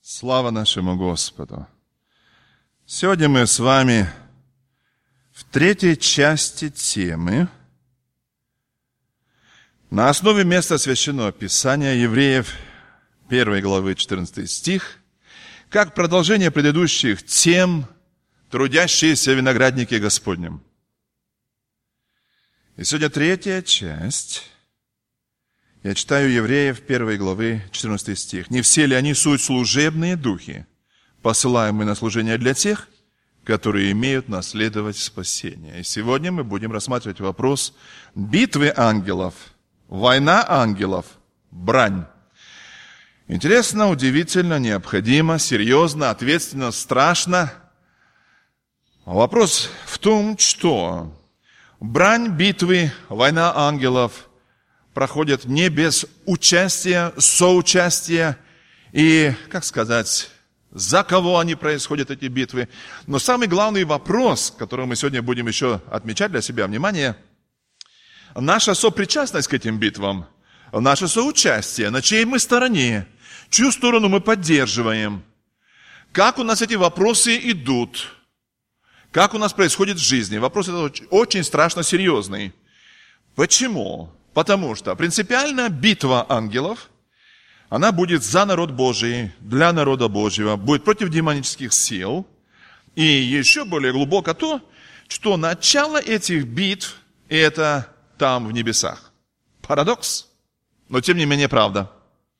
Слава нашему Господу! Сегодня мы с вами в третьей части темы на основе места Священного Писания Евреев 1 главы 14 стих, как продолжение предыдущих тем «Трудящиеся в винограднике Господнем». И сегодня третья часть. Я читаю Евреев 1 главы 14 стих. «Не все ли они суть служебные духи, посылаемые на служение для тех, которые имеют наследовать спасение?» И сегодня мы будем рассматривать вопрос битвы ангелов, война ангелов, брань. Интересно, удивительно, необходимо, серьезно, ответственно, страшно. Вопрос в том, что брань, битвы, война ангелов проходят не без участия, соучастия и, как сказать, за кого они происходят, эти битвы. Но самый главный вопрос, который мы сегодня будем еще отмечать для себя внимание, наша сопричастность к этим битвам, наше соучастие, на чьей мы стороне, чью сторону мы поддерживаем, как у нас эти вопросы идут, как у нас происходит в жизни. Вопрос этот очень страшно серьезный. Почему? Потому что принципиально битва ангелов, она будет за народ Божий, для народа Божьего, будет против демонических сил. И еще более глубоко то, что начало этих битв – это там, в небесах. Парадокс, но тем не менее правда.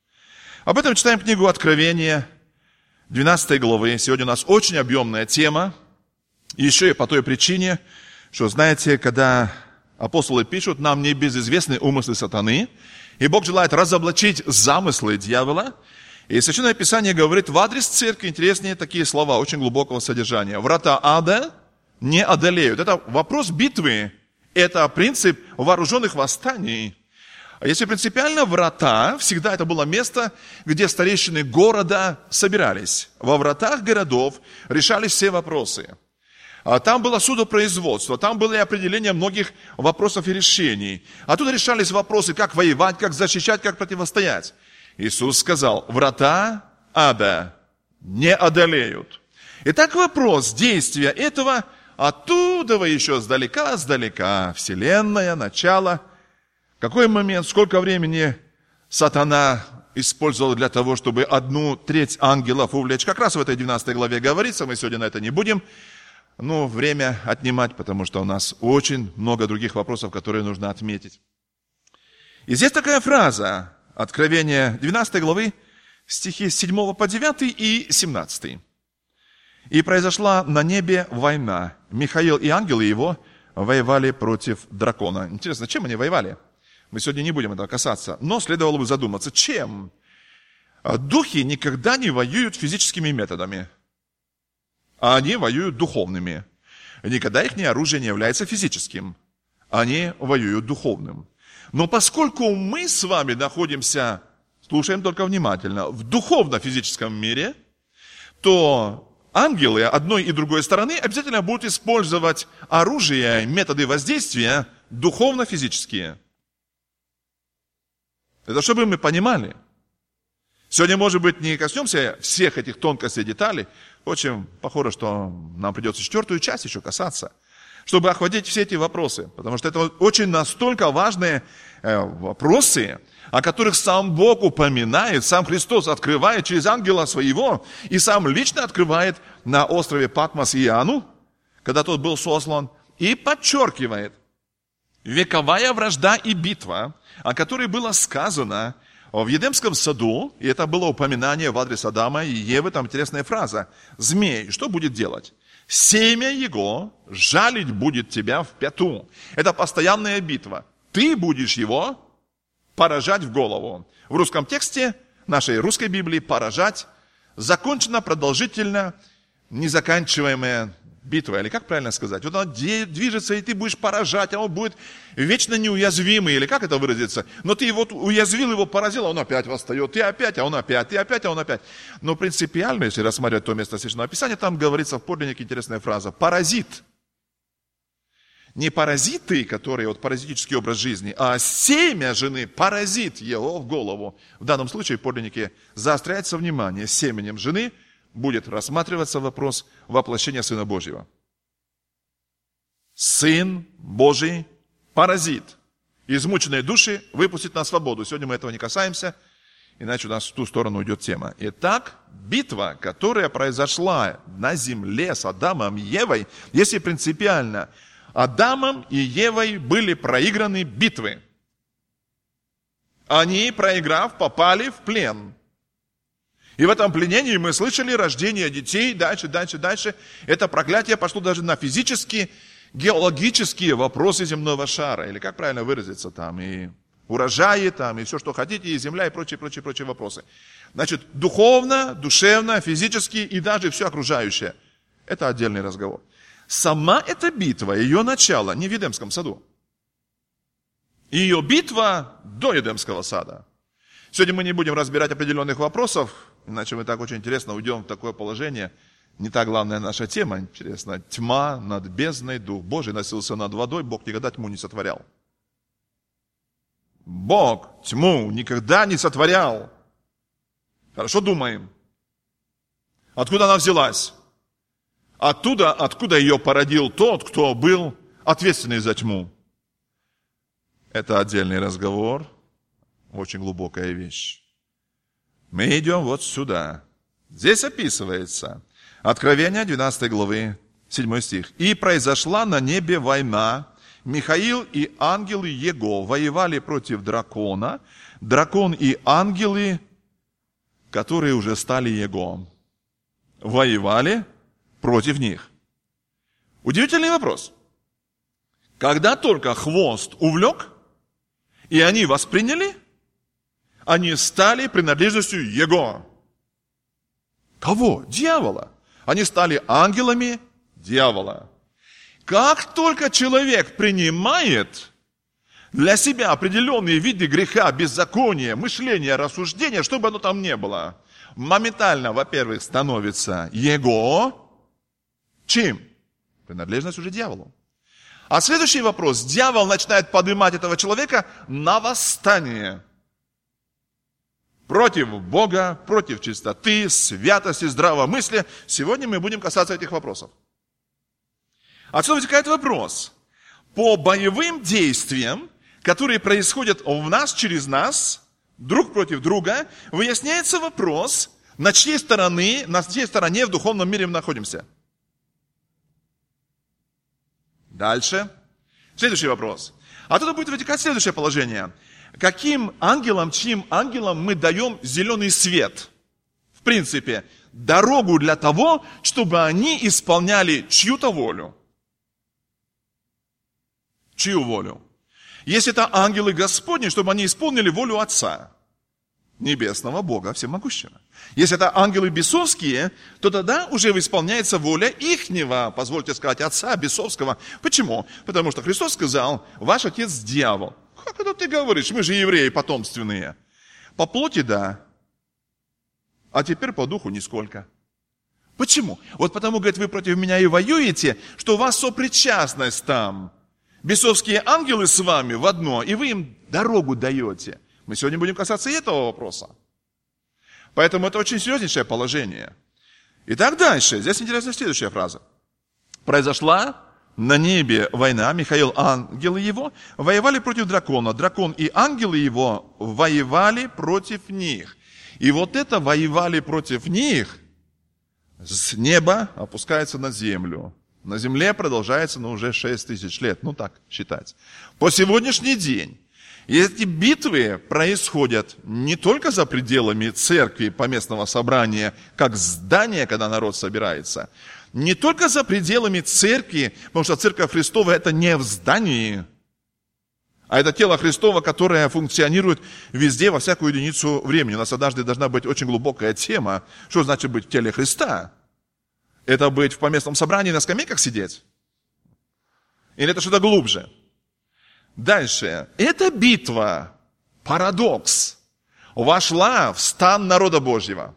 Об этом читаем книгу Откровения, 12 главы. Сегодня у нас очень объемная тема. Еще и по той причине, что, знаете, когда апостолы пишут, нам не безызвестны умыслы сатаны, и Бог желает разоблачить замыслы дьявола. И Священное Писание говорит в адрес церкви интереснее такие слова, очень глубокого содержания. Врата ада не одолеют. Это вопрос битвы, это принцип вооруженных восстаний. Если принципиально врата, всегда это было место, где старейшины города собирались. Во вратах городов решались все вопросы. Там было судопроизводство, там было и определение многих вопросов и решений. Оттуда решались вопросы, как воевать, как защищать, как противостоять. Иисус сказал, врата ада не одолеют. Итак, вопрос действия этого оттуда еще сдалека, вселенная, начало. Какой момент, сколько времени сатана использовал для того, чтобы 1/3 ангелов увлечь. Как раз в этой 12 главе говорится, мы сегодня на это не будем. Время отнимать, потому что у нас очень много других вопросов, которые нужно отметить. И здесь такая фраза, Откровение 12 главы, стихи с 7 по 9 и 17. «И произошла на небе война. Михаил и ангелы его воевали против дракона». Интересно, чем они воевали? Мы сегодня не будем этого касаться, но следовало бы задуматься, чем? Духи никогда не воюют физическими методами. А они воюют духовными. Никогда их оружие не является физическим. Они воюют духовным. Но поскольку мы с вами находимся, слушаем только внимательно, в духовно-физическом мире, то ангелы одной и другой стороны обязательно будут использовать оружие, методы воздействия духовно-физические. Это чтобы мы понимали. Сегодня, может быть, не коснемся всех этих тонкостей и деталей. Очень похоже, что нам придется 4-ю часть еще касаться, чтобы охватить все эти вопросы. Потому что это очень настолько важные вопросы, о которых сам Бог упоминает, сам Христос открывает через ангела своего, и сам лично открывает на острове Патмос Иоанну, когда тот был сослан, и подчеркивает вековая вражда и битва, о которой было сказано в Едемском саду, и это было упоминание в адрес Адама и Евы, там интересная фраза. «Змей, что будет делать? Семя его жалить будет тебя в пяту». Это постоянная битва. Ты будешь его поражать в голову. В русском тексте, нашей русской Библии, поражать закончена, продолжительно, незаканчиваемая битва, или как правильно сказать? Вот она движется, и ты будешь поражать, а он будет вечно неуязвимый, или как это выразиться? Но ты его уязвил, его поразил, а он опять восстает, ты опять, а он опять, ты опять, а он опять. Но принципиально, если рассматривать то место Священного Писания, там говорится в подлиннике интересная фраза «паразит». не паразиты, которые паразитический образ жизни, а семя жены, паразит его в голову. В данном случае подлинники заостряется внимание. Семенем жены будет рассматриваться вопрос воплощения Сына Божьего. Сын Божий, паразит. Измученные души выпустит на свободу. Сегодня мы этого не касаемся, иначе у нас в ту сторону идет тема. Итак, битва, которая произошла на земле с Адамом и Евой, если принципиально, Адамом и Евой были проиграны битвы. Они, проиграв, попали в плен. И в этом пленении мы слышали рождение детей, дальше. Это проклятие пошло даже на физические, геологические вопросы земного шара. Или как правильно выразиться там, и урожаи там, и все, что хотите, и земля, и прочие вопросы. Значит, духовно, душевно, физически и даже все окружающее. Это отдельный разговор. Сама эта битва, ее начало не в Эдемском саду. Ее битва до Эдемского сада. Сегодня мы не будем разбирать определенных вопросов, иначе мы так очень интересно уйдем в такое положение. Не та главная наша тема, интересно. Тьма над бездной, Дух Божий носился над водой, Бог никогда тьму не сотворял. Бог тьму никогда не сотворял. Хорошо думаем. Откуда она взялась? Оттуда, откуда ее породил тот, кто был ответственный за тьму. Это отдельный разговор, очень глубокая вещь. Мы идем вот сюда. Здесь описывается Откровение 12 главы, 7 стих. «И произошла на небе война. Михаил и ангелы его воевали против дракона. Дракон и ангелы, которые уже стали его, воевали против них». Удивительный вопрос. Когда только хвост увлек, и они восприняли, они стали принадлежностью его. Кого? Дьявола. Они стали ангелами дьявола. Как только человек принимает для себя определенные виды греха, беззакония, мышления, рассуждения, что бы оно там ни было, моментально, во-первых, становится его чем? Принадлежность уже дьяволу. А следующий вопрос. Дьявол начинает поднимать этого человека на восстание. Против Бога, против чистоты, святости, здравомыслия. Сегодня мы будем касаться этих вопросов. Отсюда вытекает вопрос. По боевым действиям, которые происходят в нас, через нас, друг против друга, выясняется вопрос, на чьей стороне в духовном мире мы находимся. Дальше. Следующий вопрос. Оттуда будет вытекать следующее положение. Каким ангелам, чьим ангелам мы даем зеленый свет? В принципе, дорогу для того, чтобы они исполняли чью-то волю. Чью волю? Если это ангелы Господни, чтобы они исполнили волю Отца, небесного Бога всемогущего. Если это ангелы бесовские, то тогда уже исполняется воля ихнего, позвольте сказать, отца бесовского. Почему? Потому что Христос сказал, ваш отец дьявол. Как это ты говоришь? Мы же евреи потомственные. По плоти да, а теперь по духу нисколько. Почему? Вот потому, говорит, вы против меня и воюете, что у вас сопричастность там. Бесовские ангелы с вами в одно, и вы им дорогу даете. Мы сегодня будем касаться и этого вопроса. Поэтому это очень серьезнейшее положение. Итак, дальше. Здесь интересна следующая фраза. Произошла на небе война. Михаил, ангелы его, воевали против дракона. Дракон и ангелы его воевали против них. И вот это воевали против них с неба опускается на землю. На земле продолжается, уже 6000 лет. Так считать. По сегодняшний день. И эти битвы происходят не только за пределами церкви, поместного собрания, как здание, когда народ собирается, не только за пределами церкви, потому что церковь Христова это не в здании, а это тело Христово, которое функционирует везде, во всякую единицу времени. У нас однажды должна быть очень глубокая тема, что значит быть в теле Христа. Это быть в поместном собрании на скамейках сидеть? Или это что-то глубже? Дальше. Эта битва, парадокс, вошла в стан народа Божьего.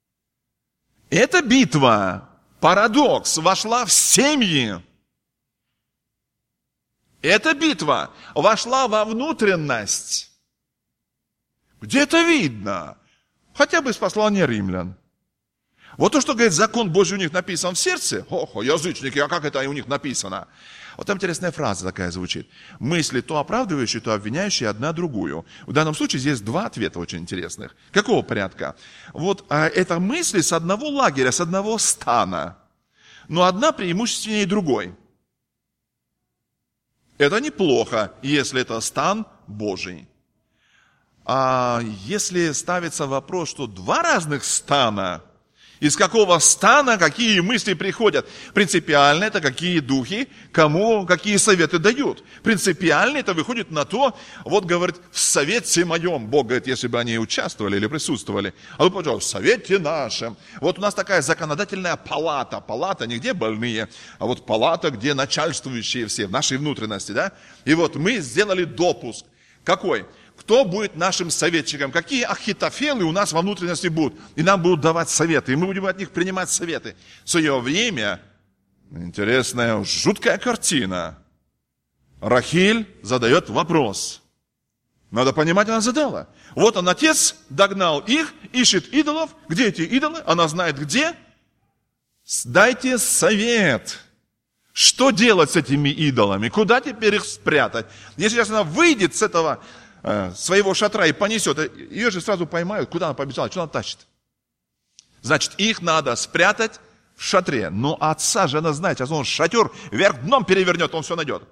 Эта битва, парадокс, вошла в семьи. Эта битва вошла во внутренность. Где это видно? Хотя бы из послания римлян. Вот то, что говорит, закон Божий у них написан в сердце. Охо, язычники, а как это у них написано? Вот там интересная фраза такая звучит. Мысли то оправдывающие, то обвиняющие одна другую. В данном случае здесь два ответа очень интересных. Какого порядка? Вот это мысли с одного лагеря, с одного стана. Но одна преимущественнее другой. Это неплохо, если это стан Божий. А если ставится вопрос, что два разных стана, из какого стана какие мысли приходят? Принципиально это какие духи, кому какие советы дают. Принципиально это выходит на то, вот говорит, в совете моем, Бог говорит, если бы они участвовали или присутствовали, а вы пожалуйста, в совете нашем. Вот у нас такая законодательная палата, палата не где больные, а вот палата, где начальствующие все, в нашей внутренности, да? И вот мы сделали допуск. Какой? Кто будет нашим советчиком? Какие ахитофелы у нас во внутренности будут? И нам будут давать советы, и мы будем от них принимать советы. В свое время, интересная, жуткая картина. Рахиль задает вопрос. Надо понимать, она задала. Вот он, отец, догнал их, ищет идолов. Где эти идолы? Она знает где. Дайте совет. Что делать с этими идолами? Куда теперь их спрятать? Если сейчас она выйдет с этого своего шатра и понесет, ее же сразу поймают, куда она побежала, что она тащит. Значит, их надо спрятать в шатре. Но отца же она знает, сейчас он шатер вверх дном перевернет, он все найдет.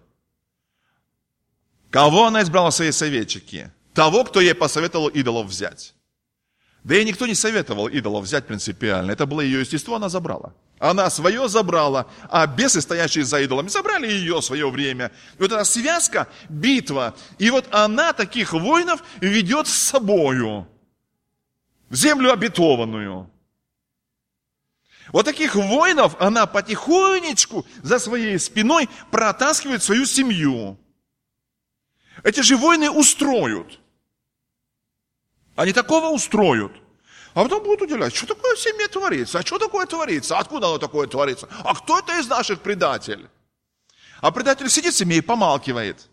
Кого она избрала в свои советчики? Того, кто ей посоветовал идолов взять. Да ей никто не советовал идолов взять принципиально. Это было ее естество, она забрала. Она свое забрала, а бесы, стоящие за идолами, забрали ее в свое время. И вот эта связка, битва, и вот она таких воинов ведет с собою в землю обетованную. Вот таких воинов она потихонечку за своей спиной протаскивает свою семью. Эти же воины устроят. Они такого устроят. А потом будут удивляться, что такое в семье творится, а что такое творится, откуда оно такое творится, а кто это из наших предатель? А предатель сидит в семье и помалкивает.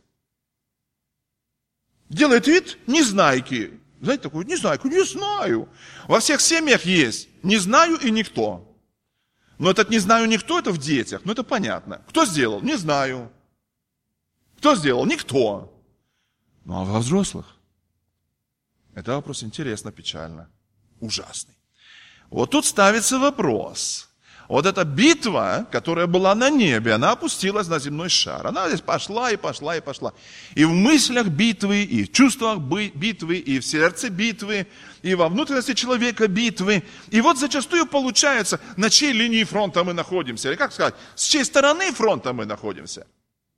Делает вид незнайки. Знаете, такую незнайку, не знаю. Во всех семьях есть не знаю и никто. Но этот не знаю никто, это в детях, это понятно. Кто сделал? Не знаю. Кто сделал? Никто. Ну а во взрослых? Это вопрос интересно, печально. Ужасный. Вот тут ставится вопрос. Вот эта битва, которая была на небе, она опустилась на земной шар. Она здесь пошла и пошла и пошла. И в мыслях битвы, и в чувствах битвы, и в сердце битвы, и во внутренности человека битвы. И вот зачастую получается, на чьей линии фронта мы находимся. Или как сказать, с чьей стороны фронта мы находимся.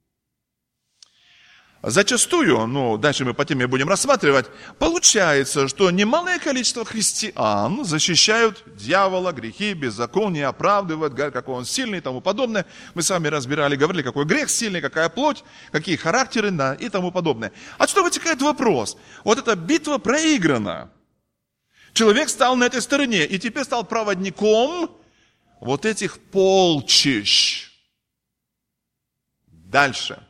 Зачастую, дальше мы по теме будем рассматривать, получается, что немалое количество христиан защищают дьявола, грехи, беззаконие, оправдывают, говорят, какой он сильный и тому подобное. Мы с вами разбирали, говорили, какой грех сильный, какая плоть, какие характеры и тому подобное. Отсюда вытекает вопрос. Вот эта битва проиграна. Человек стал на этой стороне и теперь стал проводником вот этих полчищ. Дальше.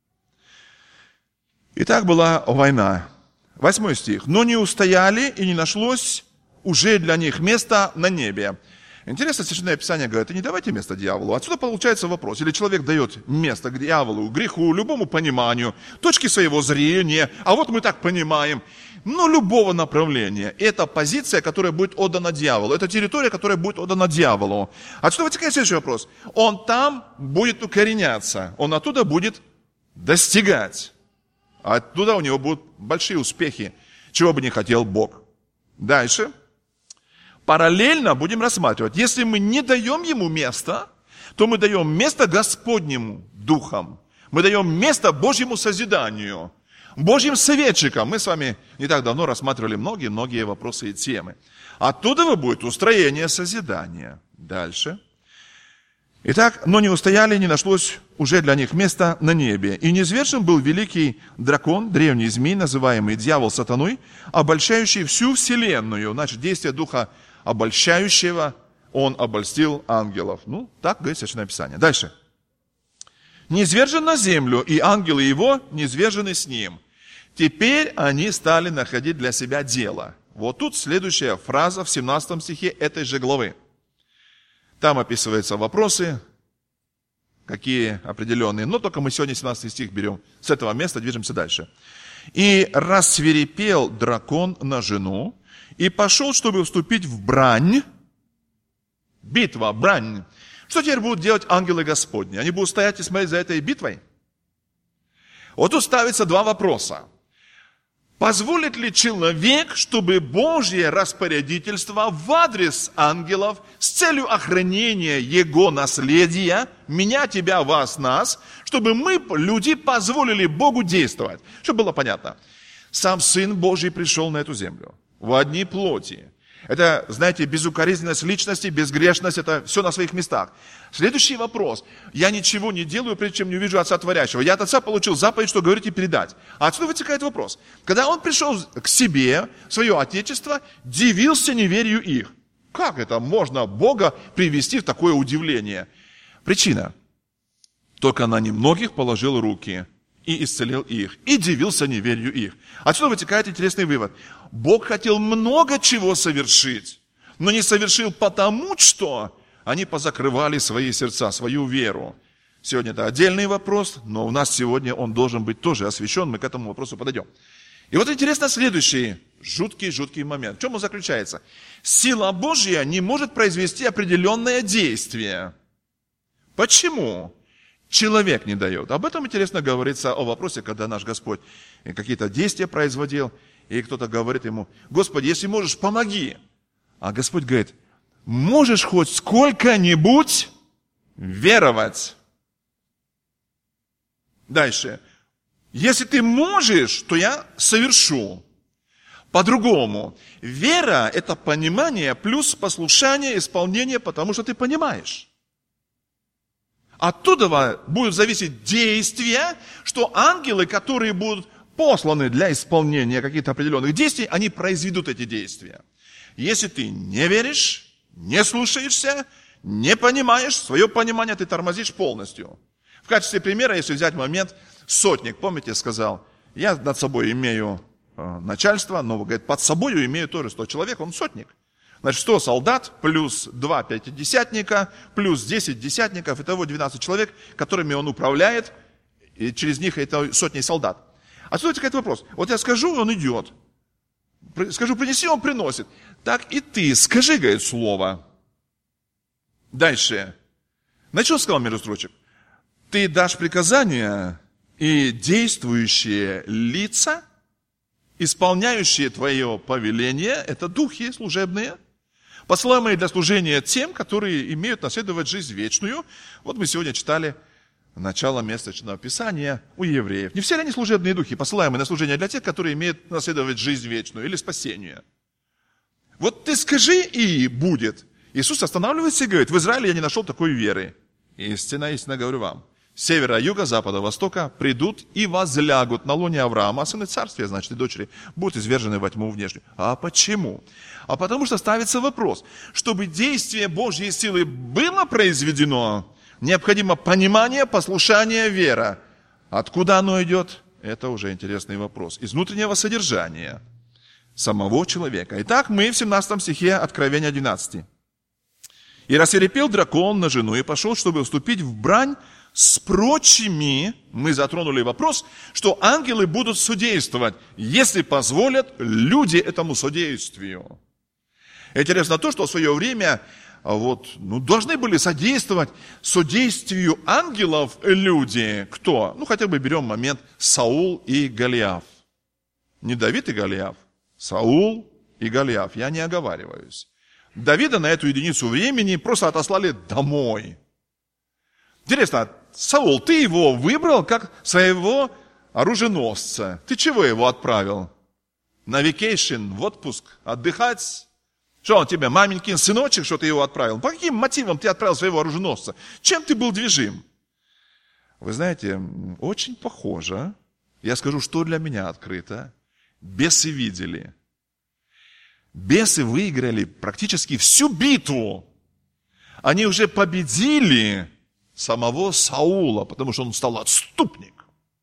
Итак, была война. 8 стих. «Но не устояли, и не нашлось уже для них места на небе». Интересно, Священное Писание говорит, не давайте место дьяволу. Отсюда получается вопрос. Или человек дает место к дьяволу, греху, любому пониманию, точке своего зрения. А вот мы так понимаем. Любого направления. Это позиция, которая будет отдана дьяволу. Это территория, которая будет отдана дьяволу. Отсюда вытекает следующий вопрос. Он там будет укореняться. Он оттуда будет достигать. Оттуда у него будут большие успехи, чего бы не хотел Бог. Дальше. Параллельно будем рассматривать. Если мы не даем ему места, то мы даем место Господнему Духом. Мы даем место Божьему созиданию, Божьим советчикам. Мы с вами не так давно рассматривали многие вопросы и темы. Оттуда будет устроение созидания. Дальше. Итак, но не устояли, не нашлось уже для них места на небе. И низвержен был великий дракон, древний змей, называемый дьявол сатаной, обольщающий всю вселенную. Значит, действие духа обольщающего, он обольстил ангелов. Так говорит Священное Писание. Дальше. низвержен на землю, и ангелы его низвержены с ним. Теперь они стали находить для себя дело. Вот тут следующая фраза в 17 стихе этой же главы. Там описываются вопросы, какие определенные, но только мы сегодня 17 стих берем. С этого места движемся дальше. «И рассвирепел дракон на жену, и пошел, чтобы вступить в брань». Битва, брань. Что теперь будут делать ангелы Господни? Они будут стоять и смотреть за этой битвой? Вот тут ставится два вопроса. Позволит ли человек, чтобы Божье распорядительство в адрес ангелов с целью охранения его наследия, меня, тебя, вас, нас, чтобы мы, люди, позволили Богу действовать? Чтобы было понятно. Сам Сын Божий пришел на эту землю в одни плоти. Это, знаете, безукоризненность личности, безгрешность, это все на своих местах. Следующий вопрос. Я ничего не делаю, прежде чем не увижу Отца Творящего. Я от Отца получил заповедь, что говорить и передать. А отсюда вытекает вопрос. Когда он пришел к себе, в свое Отечество, дивился неверию их. Как это можно Бога привести в такое удивление? Причина. Только на немногих положил руки и исцелил их, и дивился неверию их. Отсюда вытекает интересный вывод. Бог хотел много чего совершить, но не совершил потому, что они позакрывали свои сердца, свою веру. Сегодня это отдельный вопрос, но у нас сегодня он должен быть тоже освящен, мы к этому вопросу подойдем. И вот интересно следующий жуткий момент. В чем он заключается? Сила Божья не может произвести определенное действие. Почему? Человек не дает. Об этом интересно говорится о вопросе, когда наш Господь какие-то действия производил, и кто-то говорит ему: Господи, если можешь, помоги. А Господь говорит: можешь хоть сколько-нибудь веровать. Дальше. Если ты можешь, то я совершу. По-другому. Вера – это понимание плюс послушание, исполнение, потому что ты понимаешь. Оттуда будет зависеть действие, что ангелы, которые будут посланы для исполнения каких-то определенных действий, они произведут эти действия. Если ты не веришь, не слушаешься, не понимаешь, свое понимание ты тормозишь полностью. В качестве примера, если взять момент, сотник, помните, сказал: я над собой имею начальство, но, говорит, под собой имею тоже 100 человек, он сотник. Значит, 100 солдат, плюс 2 пятидесятника, плюс 10 десятников, итого 12 человек, которыми он управляет, и через них это сотни солдат. Отсюда возникает вопрос. Вот я скажу, он идет. Скажу, принеси, он приносит. Так и ты скажи, говорит, слово. Дальше. Начал, сказал между строчек. Ты дашь приказания, и действующие лица, исполняющие твое повеление, это духи служебные, посылаемые для служения тем, которые имеют наследовать жизнь вечную. Вот мы сегодня читали начало месячного Писания у евреев. Не все ли они служебные духи, посылаемые на служение для тех, которые имеют наследовать жизнь вечную или спасение? Вот ты скажи, и будет. Иисус останавливается и говорит: в Израиле я не нашел такой веры. Истинно, истинно говорю вам. С севера, юга, запада, востока придут и возлягут на лоне Авраама, а сыны царствия, значит, и дочери, будут извержены во тьму внешнюю. А почему? А потому что ставится вопрос, чтобы действие Божьей силы было произведено, необходимо понимание, послушание, вера. Откуда оно идет? Это уже интересный вопрос. Из внутреннего содержания самого человека. Итак, мы в 17 стихе Откровения 12. «И рассвирепел дракон на жену, и пошел, чтобы вступить в брань с прочими». Мы затронули вопрос, что ангелы будут судействовать, если позволят люди этому судействию. Интересно то, что в свое время должны были содействовать судействию ангелов люди. Кто? Хотя бы берем момент Саул и Голиаф. Не Давид и Голиаф, Саул и Голиаф. Я не оговариваюсь. Давида на эту единицу времени просто отослали домой. Интересно, Саул, ты его выбрал как своего оруженосца. Ты чего его отправил? На вакейшн, в отпуск, отдыхать? Что он тебе, маменькин сыночек, что ты его отправил? По каким мотивам ты отправил своего оруженосца? Чем ты был движим? Вы знаете, очень похоже. Я скажу, что для меня открыто. Бесы видели. Бесы выиграли практически всю битву. Они уже победили самого Саула, потому что он стал отступник.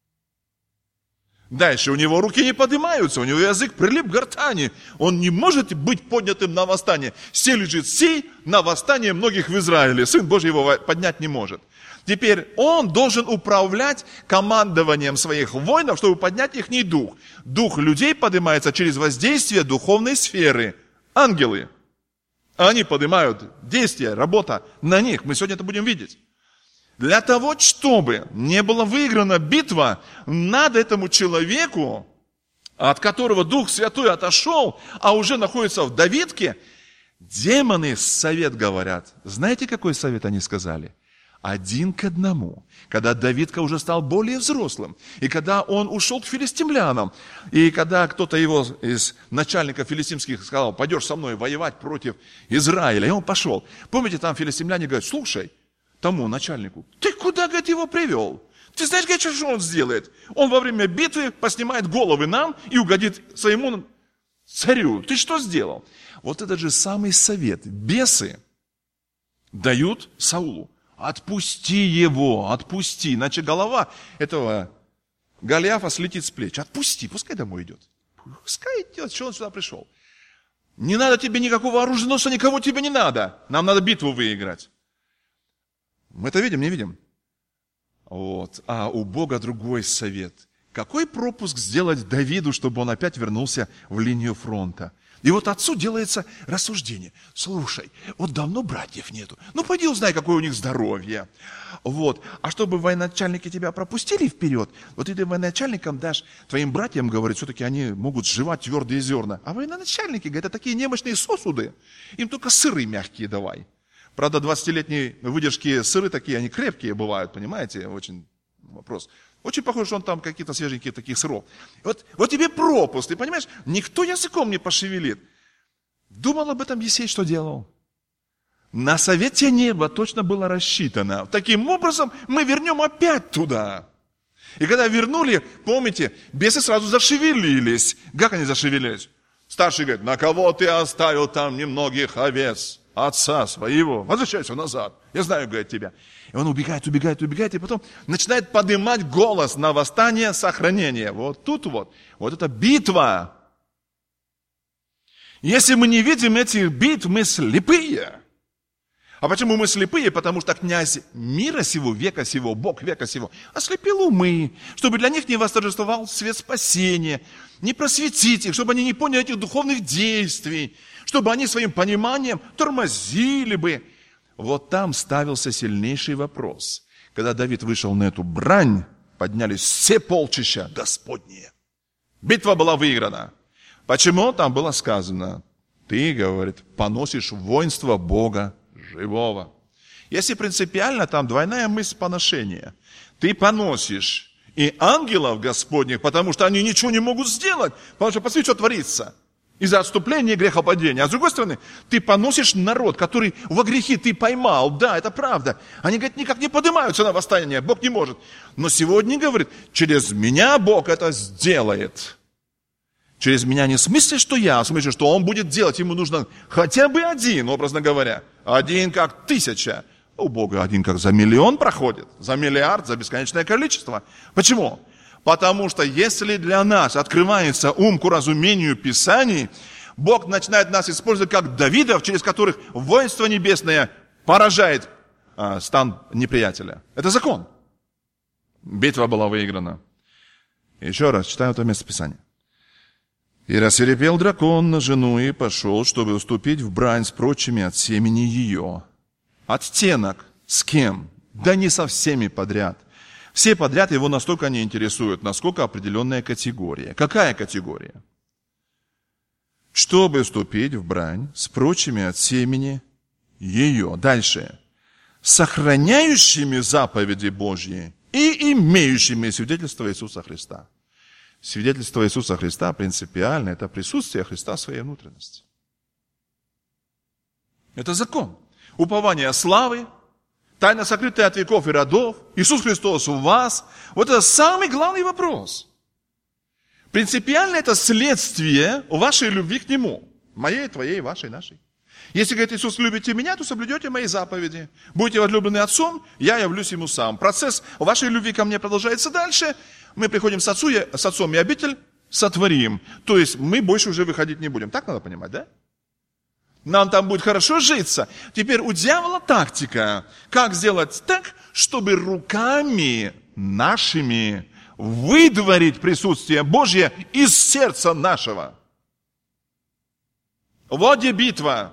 Дальше у него руки не поднимаются, у него язык прилип к гортани. Он не может быть поднятым на восстание. Сей лежит сей на восстание многих в Израиле. Сын Божий его поднять не может. Теперь он должен управлять командованием своих воинов, чтобы поднять их дух. Дух людей поднимается через воздействие духовной сферы. Ангелы. Они поднимают действия, работа на них. Мы сегодня это будем видеть. Для того, чтобы не была выиграна битва, надо этому человеку, от которого Дух Святой отошел, а уже находится в давидке, демоны совет говорят. Знаете, какой совет они сказали? 1 к 1. Когда Давидка уже стал более взрослым, и когда он ушел к филистимлянам, и когда кто-то его из начальников филистимских сказал: пойдешь со мной воевать против Израиля, и он пошел. Помните, там филистимляне говорят: слушай, тому начальнику: ты куда, говорит, его привел? Ты знаешь, говорит, что он сделает? Он во время битвы поснимает головы нам и угодит своему царю. Ты что сделал? Вот этот же самый совет бесы дают Саулу. Отпусти его, отпусти, иначе голова этого Голиафа слетит с плеч. Отпусти, пускай домой идет. Пускай идет, что он сюда пришел. Не надо тебе никакого оруженосца, никого тебе не надо. Нам надо битву выиграть. Мы это видим, не видим? Вот. А у Бога другой совет. Какой пропуск сделать Давиду, чтобы он опять вернулся в линию фронта? И вот отцу делается рассуждение. Слушай, вот давно братьев нету. Ну, пойди узнай, какое у них здоровье. Вот. А чтобы военачальники тебя пропустили вперед, вот ты военачальникам дашь, твоим братьям, говорит, все-таки они могут сживать твердые зерна. А военачальники, говорят, это такие немощные сосуды. Им только сыры мягкие давай. Правда, 20-летней выдержки сыры такие, они крепкие бывают, понимаете? Очень вопрос. Очень похоже, что он там какие-то свеженькие таких сыров. Вот тебе пропуск, ты понимаешь? Никто языком не пошевелит. Думал об этом Есей, что делал? На совете неба точно было рассчитано. Таким образом, мы вернем опять туда. И когда вернули, помните, бесы сразу зашевелились. Как они зашевелились? Старший говорит: на кого ты оставил там немногих овец? Отца своего. Возвращайся назад. Я знаю, говорит, тебя. И он убегает, и потом начинает поднимать голос на восстание, сохранение. Вот тут вот это битва. Если мы не видим этих битв, мы слепые. А почему мы слепые? Потому что князь мира сего, века сего, Бог века сего, ослепил умы, чтобы для них не восторжествовал свет спасения, не просветить их, чтобы они не поняли этих духовных действий, чтобы они своим пониманием тормозили бы. Вот там ставился сильнейший вопрос. Когда Давид вышел на эту брань, поднялись все полчища Господние. Битва была выиграна. Почему? Там было сказано: ты, говорит, поносишь воинство Бога живого. Если принципиально, там двойная мысль поношения. Ты поносишь и ангелов Господних, потому что они ничего не могут сделать, потому что посмотри, что творится. Из-за отступления и грехопадения. А с другой стороны, ты поносишь народ, который во грехи ты поймал. Да, это правда. Они, говорят, никак не поднимаются на восстание. Бог не может. Но сегодня, говорит, через меня Бог это сделает. Через меня не в смысле, что я, а в смысле, что Он будет делать. Ему нужно хотя бы один, образно говоря. Один как 1000. У Бога один как за миллион проходит. За миллиард, за бесконечное количество. Почему? Потому что если для нас открывается ум к уразумению Писаний, Бог начинает нас использовать как Давидов, через которых воинство небесное поражает стан неприятеля. Это закон. Битва была выиграна. Еще раз читаю это место Писания. «И рассвирепел дракон на жену и пошел, чтобы уступить в брань с прочими от семени ее». Оттенок с кем? Да не со всеми подряд. Все подряд его настолько не интересуют, насколько определенная категория. Какая категория? Чтобы вступить в брань с прочими от семени ее. Дальше. Сохраняющими заповеди Божьи и имеющими свидетельство Иисуса Христа. Свидетельство Иисуса Христа принципиально, это присутствие Христа в своей внутренности. Это закон. Упование славы, тайна сокрытая от веков и родов, Иисус Христос у вас. Вот это самый главный вопрос. Принципиально это следствие вашей любви к Нему. Моей, твоей, вашей, нашей. Если, говорит Иисус, любите меня, то соблюдете мои заповеди. Будете возлюблены Отцом, я явлюсь Ему сам. Процесс вашей любви ко мне продолжается дальше. Мы приходим с Отцом и обитель сотворим. То есть мы больше уже выходить не будем. Так надо понимать, да? Нам там будет хорошо житься. Теперь у дьявола тактика. Как сделать так, чтобы руками нашими выдворить присутствие Божье из сердца нашего? Вот где битва.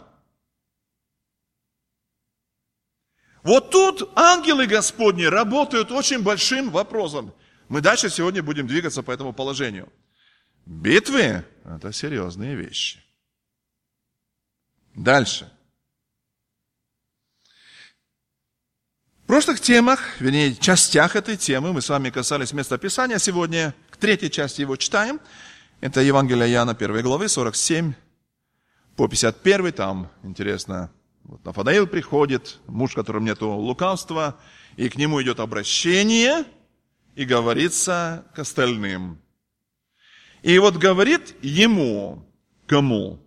Вот тут ангелы Господни работают очень большим вопросом. Мы дальше сегодня будем двигаться по этому положению. Битвы – это серьезные вещи. Дальше. В прошлых темах, вернее, частях этой темы мы с вами касались места Писания. Сегодня к третьей части его читаем. Это Евангелие Иоанна 1 главы, 47 по 51. Там, интересно, вот Нафанаил приходит, муж, в котором нету лукавства, и к нему идет обращение, и говорится к остальным. И вот говорит ему, кому?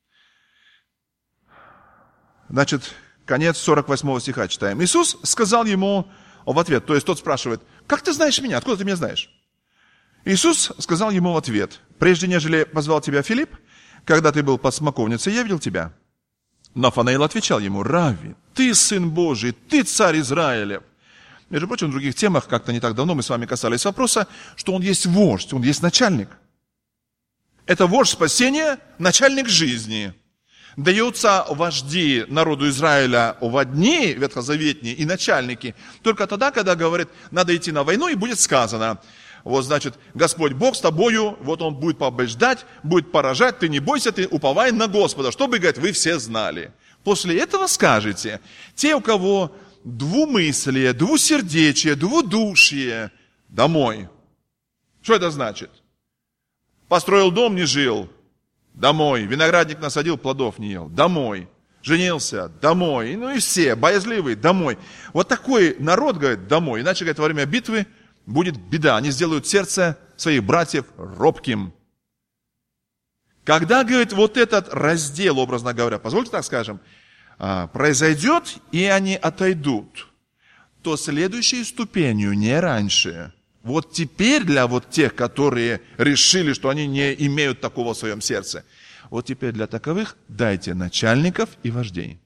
Значит, конец 48 стиха читаем. Иисус сказал ему в ответ, то есть тот спрашивает, как ты знаешь меня, откуда ты меня знаешь? Иисус сказал ему в ответ, прежде нежели позвал тебя Филипп, когда ты был под смоковницей, я видел тебя. Нафанаил отвечал ему, Равви, ты сын Божий, ты царь Израилев. Между прочим, в других темах, как-то не так давно мы с вами касались вопроса, что он есть вождь, он есть начальник. Это вождь спасения, начальник жизни. Даются вожди народу Израиля в одни ветхозаветные и начальники только тогда, когда говорит, надо идти на войну, и будет сказано, вот значит, Господь Бог с тобою, вот Он будет побеждать, будет поражать, ты не бойся, ты уповай на Господа, чтобы, говорит, вы все знали. После этого скажете, те, у кого двумыслие, двусердечие, двудушие, домой. Что это значит? Построил дом, не жил, домой. Виноградник насадил, плодов не ел, домой. Женился, домой. Ну и все, боязливые, домой. Вот такой народ, говорит, домой. Иначе, говорит, во время битвы будет беда. Они сделают сердце своих братьев робким. Когда, говорит, вот этот раздел, образно говоря, позвольте так скажем, произойдет, и они отойдут, то следующей ступенью, не раньше, вот теперь для вот тех, которые решили, что они не имеют такого в своем сердце, вот теперь для таковых дайте начальников и вождей.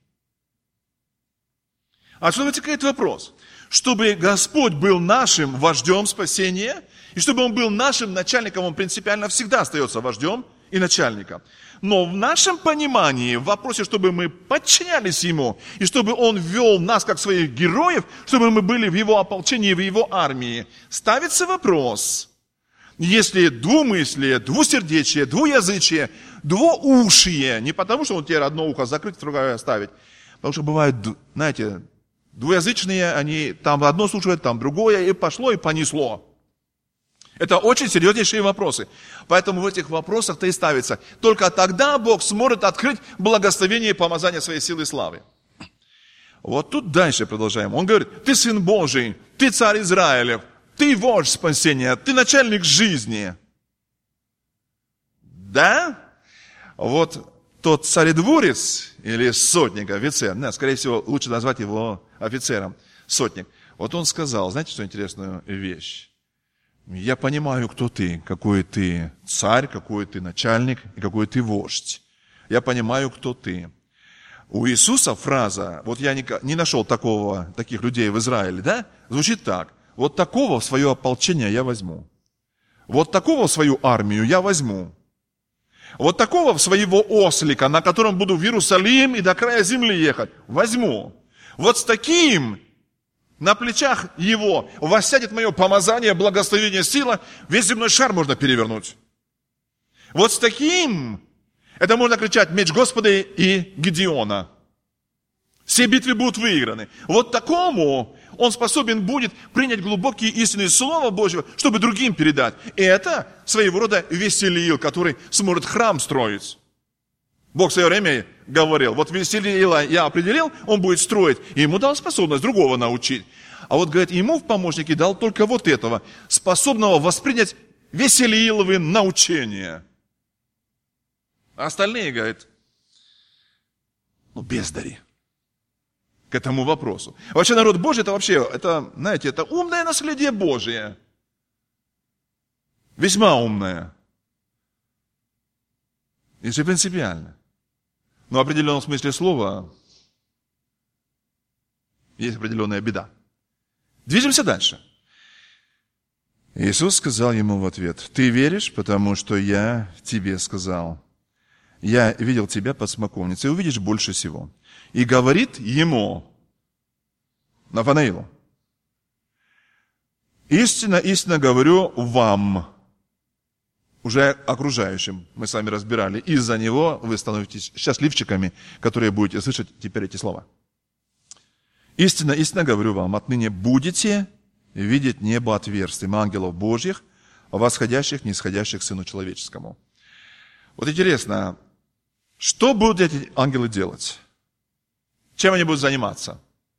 Отсюда вытекает вопрос, чтобы Господь был нашим вождем спасения, и чтобы Он был нашим начальником, Он принципиально всегда остается вождем и начальником. Но в нашем понимании, в вопросе, чтобы мы подчинялись Ему, и чтобы Он вел нас как своих героев, чтобы мы были в Его ополчении, в Его армии, ставится вопрос, если двумыслие, двусердечие, двуязычие, двуушие, не потому, что он тебе одно ухо закрыть, другое оставить, потому что бывают, знаете, двуязычные, они там одно слушают, там другое, и пошло, и понесло. Это очень серьезнейшие вопросы. Поэтому в этих вопросах-то и ставится. Только тогда Бог сможет открыть благословение и помазание своей силы и славы. Вот тут дальше продолжаем. Он говорит, ты сын Божий, ты царь Израилев, ты вождь спасения, ты начальник жизни. Да? Вот тот царедворец или сотник, офицер, скорее всего, лучше назвать его офицером, сотник. Вот он сказал, знаете, что интересную вещь? Я понимаю, кто ты, какой ты царь, какой ты начальник и какой ты вождь. Я понимаю, кто ты. У Иисуса фраза, вот я не нашел таких людей в Израиле, да? Звучит так. Вот такого в свое ополчение я возьму. Вот такого в свою армию я возьму. Вот такого в своего ослика, на котором буду в Иерусалим и до края земли ехать, возьму. Вот с таким на плечах его воссядет мое помазание, благословение, сила, весь земной шар можно перевернуть. Вот с таким, это можно кричать меч Господа и Гедеона. Все битвы будут выиграны. Вот такому он способен будет принять глубокие истины Слова Божьего, чтобы другим передать. И это своего рода Веселиил, который сможет храм строить. Бог в свое время говорил, вот Веселиила я определил, он будет строить, и ему дал способность другого научить. А вот, говорит, ему в помощники дал только вот этого, способного воспринять Веселииловы научения. А остальные, говорит, бездари к этому вопросу. Вообще народ Божий, это, знаете, это умное наследие Божие. Весьма умное. И все принципиально. Но в определенном смысле слова есть определенная беда. Движемся дальше. Иисус сказал ему в ответ: «Ты веришь, потому что я тебе сказал. Я видел тебя под смоковницей, и увидишь больше всего». И говорит ему, Нафанаилу: «Истинно, истинно говорю вам», уже окружающим, мы с вами разбирали, из-за него вы становитесь счастливчиками, которые будете слышать теперь эти слова. «Истинно, истинно говорю вам, отныне будете видеть небо отверстием ангелов Божьих, восходящих, нисходящих к Сыну Человеческому». Вот интересно, что будут эти ангелы делать? Чем они будут заниматься?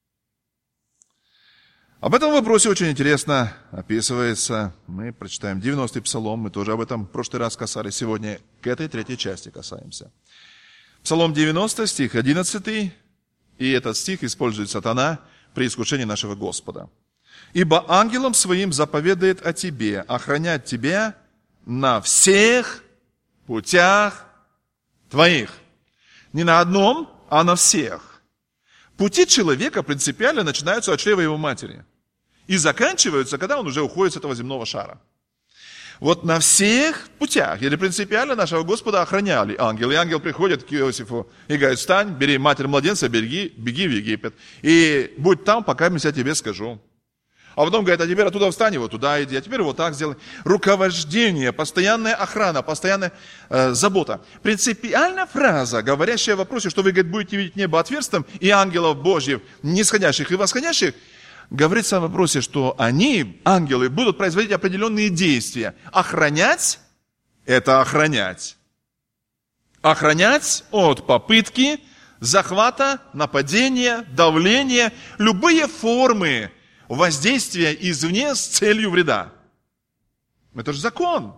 Об этом вопросе очень интересно описывается. Мы прочитаем 90-й Псалом, мы тоже об этом в прошлый раз касались, сегодня к этой третьей части касаемся. Псалом 90, стих 11, и этот стих использует сатана при искушении нашего Господа. «Ибо ангелом своим заповедает о тебе, охранять тебя на всех путях твоих». Не на одном, а на всех. Пути человека принципиально начинаются от чрева его матери и заканчиваются, когда он уже уходит с этого земного шара. Вот на всех путях, или принципиально нашего Господа охраняли ангелы. И ангел приходит к Иосифу и говорит: «Встань, бери матерь младенца, беги в Египет, и будь там, пока я тебе скажу». А потом говорит: «А теперь оттуда встань, вот туда иди, а теперь вот так сделай». Руковождение, постоянная охрана, постоянная забота. Принципиальная фраза, говорящая о вопросе, что вы, говорит, будете видеть небо отверстием и ангелов Божьих, нисходящих и восходящих, говорится о вопросе, что они, ангелы, будут производить определенные действия. Охранять – это охранять. Охранять от попытки захвата, нападения, давления, любые формы воздействия извне с целью вреда. Это же закон.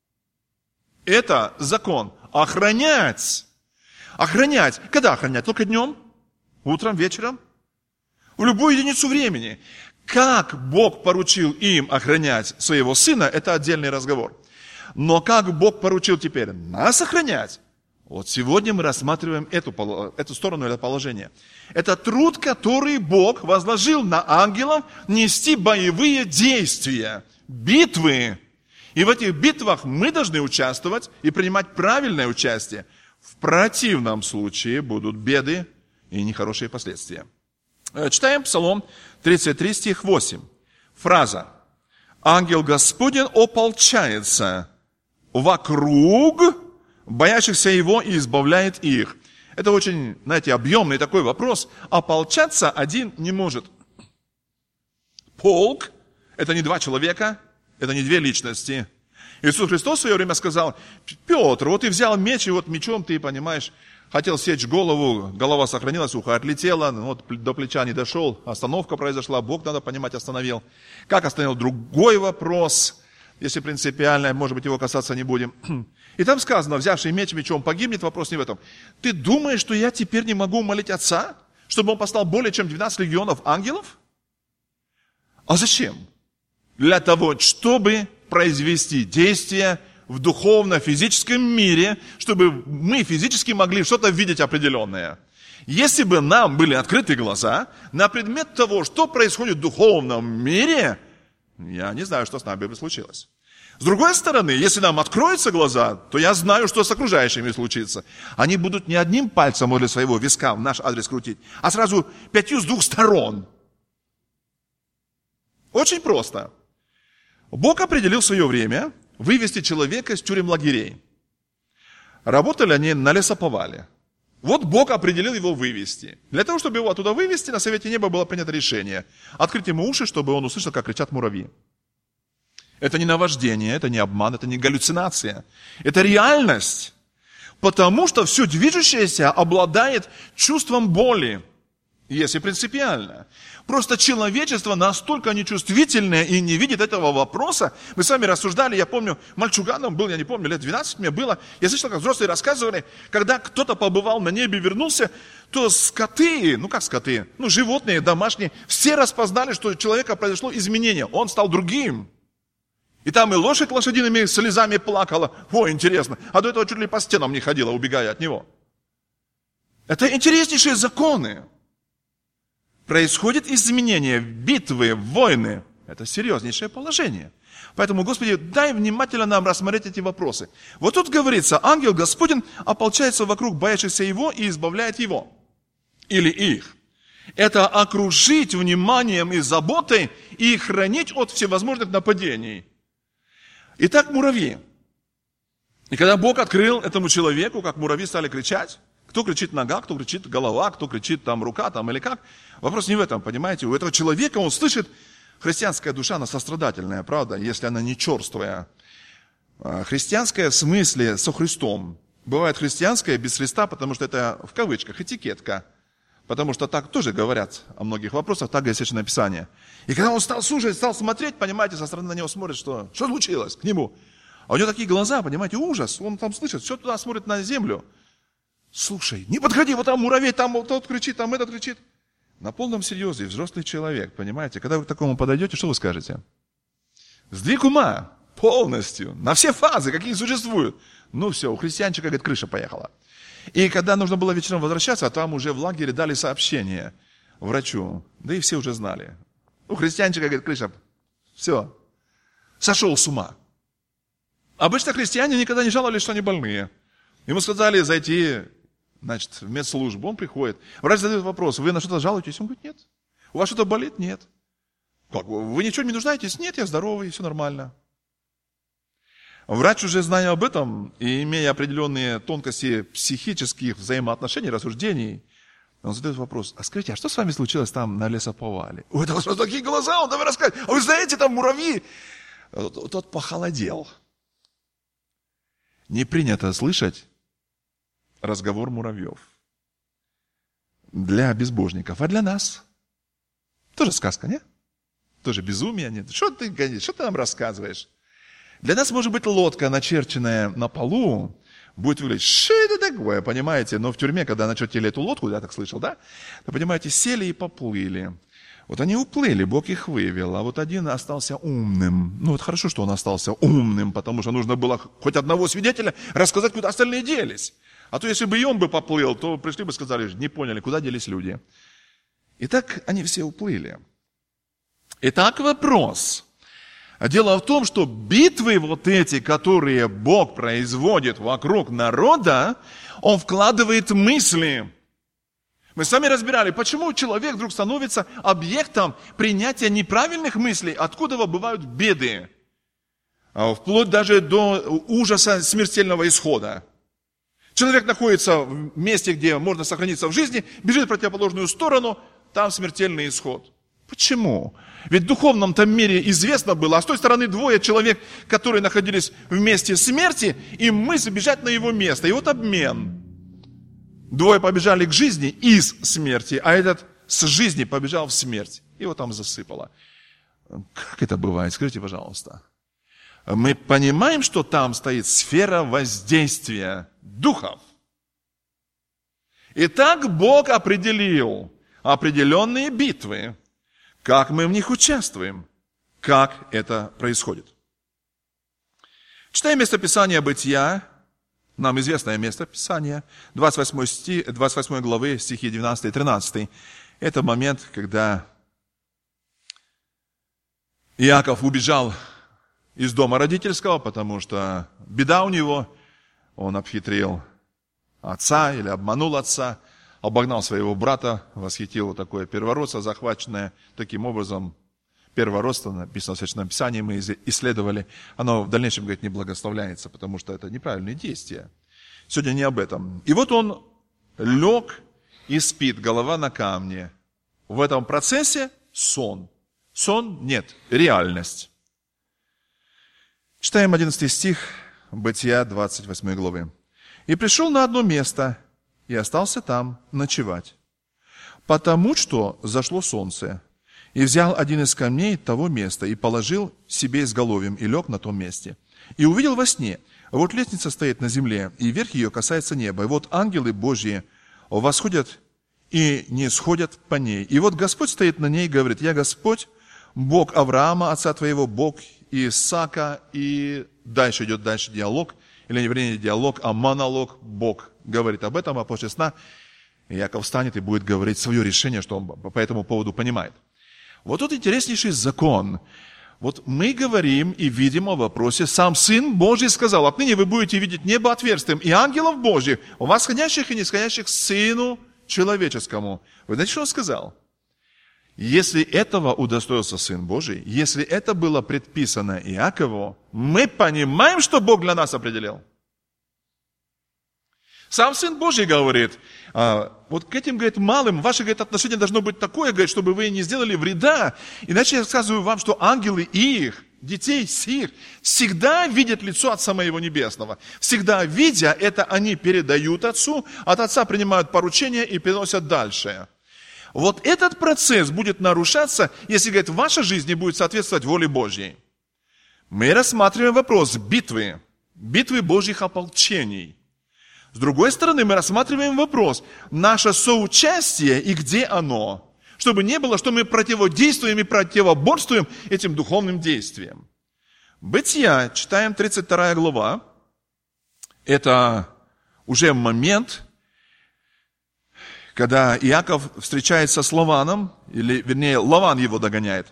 Это закон. Охранять. Охранять. Когда охранять? Только днем? Утром? Вечером? В любую единицу времени. Как Бог поручил им охранять своего Сына, это отдельный разговор. Но как Бог поручил теперь нас охранять, вот сегодня мы рассматриваем эту сторону, это положение. Это труд, который Бог возложил на ангелов нести боевые действия, битвы. И в этих битвах мы должны участвовать и принимать правильное участие. В противном случае будут беды и нехорошие последствия. Читаем Псалом 33, стих 8. Фраза: «Ангел Господень ополчается вокруг боящихся его и избавляет их». Это очень, объемный такой вопрос. Ополчаться один не может. Полк – это не два человека, это не две личности. Иисус Христос в свое время сказал: «Петр, вот ты взял меч, и вот мечом ты, понимаешь, хотел сечь голову, голова сохранилась, ухо отлетело, вот до плеча не дошел, остановка произошла, Бог, надо понимать, остановил». Как остановил? Другой вопрос, если принципиально, может быть, его касаться не будем. И там сказано: взявший меч мечом погибнет, вопрос не в этом. Ты думаешь, что я теперь не могу молить Отца, чтобы Он послал более чем 12 легионов ангелов? А зачем? Для того, чтобы произвести действия в духовно-физическом мире, чтобы мы физически могли что-то видеть определенное. Если бы нам были открыты глаза на предмет того, что происходит в духовном мире, я не знаю, что с нами бы случилось. С другой стороны, если нам откроются глаза, то я знаю, что с окружающими случится. Они будут не одним пальцем возле своего виска в наш адрес крутить, а сразу 5 с 2 сторон. Очень просто. Бог определил в свое время вывести человека из тюрем лагерей. Работали они на лесоповале. Вот Бог определил его вывести. Для того, чтобы его оттуда вывести, на Совете Неба было принято решение открыть ему уши, чтобы он услышал, как кричат муравьи. Это не наваждение, это не обман, это не галлюцинация. Это реальность. Потому что все движущееся обладает чувством боли. если принципиально. Просто человечество настолько нечувствительное и не видит этого вопроса. Мы с вами рассуждали, я помню, мальчуганом был, я не помню, лет 12 мне было. Я слышал, как взрослые рассказывали, когда кто-то побывал на небе и вернулся, то скоты, животные, домашние, все распознали, что у человека произошло изменение. Он стал другим. И там и лошадь лошадиными слезами плакала. О, интересно. А до этого чуть ли по стенам не ходила, убегая от него. Это интереснейшие законы. Происходит изменение, битвы, войны. Это серьезнейшее положение. Поэтому, Господи, дай внимательно нам рассмотреть эти вопросы. Вот тут говорится, ангел Господень ополчается вокруг боящихся его и избавляет его. Или их. Это окружить вниманием и заботой и хранить от всевозможных нападений. Итак, муравьи. И когда Бог открыл этому человеку, как муравьи стали кричать, кто кричит нога, кто кричит голова, кто кричит там рука там или как. Вопрос не в этом, понимаете. У этого человека он слышит, христианская душа, она сострадательная, правда, если она не черствая. Христианская в смысле со Христом. Бывает христианская без Христа, потому что это в кавычках этикетка. Потому что так тоже говорят о многих вопросах, так говорит Священное Писание. И когда он стал слушать, стал смотреть, понимаете, со стороны на него смотрит, что случилось к нему. А у него такие глаза, понимаете, ужас. Он там слышит, все туда смотрит на землю. Слушай, не подходи, вот там муравей, там вот тот кричит, там этот кричит. На полном серьезе, взрослый человек, понимаете, когда вы к такому подойдете, что вы скажете? Сдвиг ума полностью, на все фазы, какие существуют. Ну все, у христианчика, говорит, крыша поехала. И когда нужно было вечером возвращаться, там уже в лагере дали сообщение врачу, да и все уже знали. У христианчика, говорит, крыша, все, сошел с ума. Обычно христиане никогда не жаловались, что они больные. Ему сказали зайти, в медслужбу, он приходит. Врач задает вопрос, вы на что-то жалуетесь? Он говорит, нет. У вас что-то болит? Нет. Как, вы ничего не нуждаетесь? Нет, я здоровый, все нормально. Врач, уже зная об этом и имея определенные тонкости психических взаимоотношений, рассуждений, он задает вопрос, а скажите, а что с вами случилось там на лесоповале? У этого сразу такие глаза, он давай рассказывает, а вы знаете, там муравьи. Тот похолодел. Не принято слышать разговор муравьев для безбожников, а для нас тоже сказка, нет? Тоже безумие, нет? Что ты нам рассказываешь? Для нас, может быть, лодка, начерченная на полу, будет выглядеть, что это такое, понимаете? Но в тюрьме, когда начертили эту лодку, я так слышал, да? То, понимаете, сели и поплыли. Вот они уплыли, Бог их вывел, а вот один остался умным. Ну, вот хорошо, что он остался умным, потому что нужно было хоть одного свидетеля рассказать, куда остальные делись. А то, если бы и он бы поплыл, то пришли бы и сказали, не поняли, куда делись люди. Итак, они все уплыли. Итак, вопрос. Дело в том, что битвы вот эти, которые Бог производит вокруг народа, Он вкладывает мысли. Мы сами разбирали, почему человек вдруг становится объектом принятия неправильных мыслей, откуда бывают беды, вплоть даже до ужаса смертельного исхода. Человек находится в месте, где можно сохраниться в жизни, бежит в противоположную сторону, там смертельный исход. Почему? Ведь в духовном-то мире известно было, а с той стороны двое человек, которые находились в месте смерти, и мысль бежать на его место. И вот обмен. Двое побежали к жизни из смерти, а этот с жизни побежал в смерть. Его там засыпало. Как это бывает? Скажите, пожалуйста. Мы понимаем, что там стоит сфера воздействия духов. Итак, Бог определил определенные битвы. Как мы в них участвуем? Как это происходит? Читаем местописание Бытия, нам известное местописание, 28 главы, стихи 12 и 13. Это момент, когда Иаков убежал из дома родительского, потому что беда у него, он обхитрил отца или обманул отца, обогнал своего брата, восхитил вот такое первородство, захваченное таким образом. Первородство, написано в Священном Писании, мы исследовали, оно в дальнейшем, говорит, не благословляется, потому что это неправильные действия. Сегодня не об этом. И вот он лег и спит, голова на камне. В этом процессе сон. Сон нет, реальность. Читаем 11 стих Бытия 28 главы. «И пришел на одно место, и остался там ночевать. потому что зашло солнце. И взял один из камней того места и положил себе изголовьем и лег на том месте. И увидел во сне, вот лестница стоит на земле, и верх ее касается неба. И вот ангелы Божьи восходят и не сходят по ней. И вот Господь стоит на ней и говорит: я Господь, Бог Авраама, отца твоего, Бог Исаака. И дальше идет диалог, или не диалог, а монолог. Бог говорит об этом, а после сна Иаков встанет и будет говорить свое решение, что он по этому поводу понимает. Вот тут интереснейший закон. Вот мы говорим и видим о вопросе: сам Сын Божий сказал: отныне вы будете видеть небо отверстием и ангелов Божьих, восходящих и нисходящих к Сыну Человеческому. Вы знаете, что он сказал? Если этого удостоился Сын Божий, если это было предписано Иакову, мы понимаем, что Бог для нас определил. Сам Сын Божий говорит: вот к этим, говорит, малым, ваше, говорит, отношение должно быть такое, говорит, чтобы вы не сделали вреда. Иначе я рассказываю вам, что ангелы их, детей сих, всегда видят лицо Отца Моего Небесного. Всегда видя это, они передают Отцу, от Отца принимают поручения и переносят дальше. Вот этот процесс будет нарушаться, если, говорит, ваша жизнь не будет соответствовать воле Божьей. Мы рассматриваем вопрос битвы Божьих ополчений. С другой стороны, мы рассматриваем вопрос: наше соучастие и где оно? Чтобы не было, что мы противодействуем и противоборствуем этим духовным действиям. Бытия, читаем 32 глава. Это уже момент, когда Иаков встречается с Лаваном, или, вернее, Лаван его догоняет.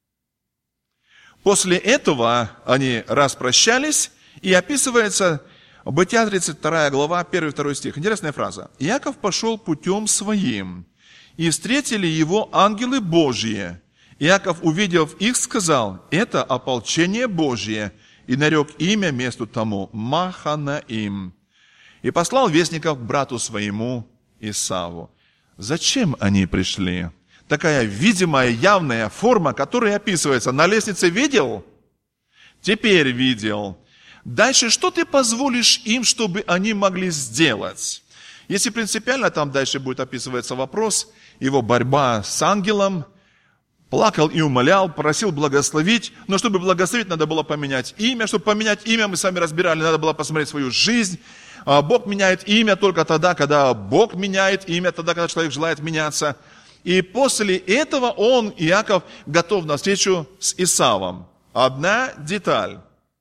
После этого они распрощались, и описывается Бытия 32 глава, 1-2 стих. Интересная фраза. «Иаков пошел путем своим, и встретили его ангелы Божьи. Иаков, увидев их, сказал: это ополчение Божье, и нарек имя месту тому Маханаим. И послал вестников к брату своему Исаву». Зачем они пришли? Такая видимая, явная форма, которая описывается. На лестнице видел? Теперь видел. Дальше, что ты позволишь им, чтобы они могли сделать? Если принципиально, там дальше будет описываться вопрос, его борьба с ангелом, плакал и умолял, просил благословить, но чтобы благословить, надо было поменять имя. Чтобы поменять имя, мы сами разбирали, надо было посмотреть свою жизнь. Бог меняет имя только тогда, когда Бог меняет имя, тогда, когда человек желает меняться. И после этого он, Иаков, готов на встречу с Исавом. Одна деталь.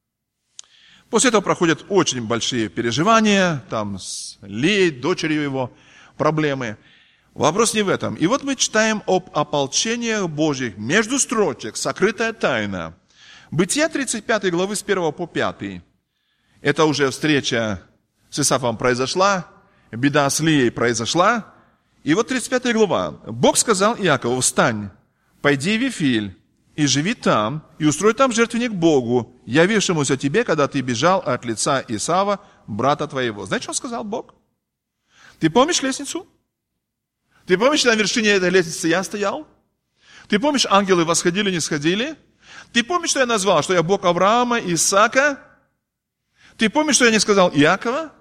После этого проходят очень большие переживания, там с Леей, дочерью его, проблемы. Вопрос не в этом. И вот мы читаем об ополчениях Божьих, между строчек, сокрытая тайна. Бытия 35 главы с 1 по 5. Это уже встреча с Исавом произошла, беда с Леей произошла. И вот 35 глава. Бог сказал Иакову: встань, пойди в Вифиль, и живи там, и устрой там жертвенник Богу, явившемуся тебе, когда ты бежал от лица Исава, брата твоего. Знаете, что сказал Бог? Ты помнишь лестницу? Ты помнишь, на вершине этой лестницы я стоял? Ты помнишь, ангелы восходили, не сходили? Ты помнишь, что я назвал, что я Бог Авраама, Исаака? Ты помнишь, что я не сказал Иакова?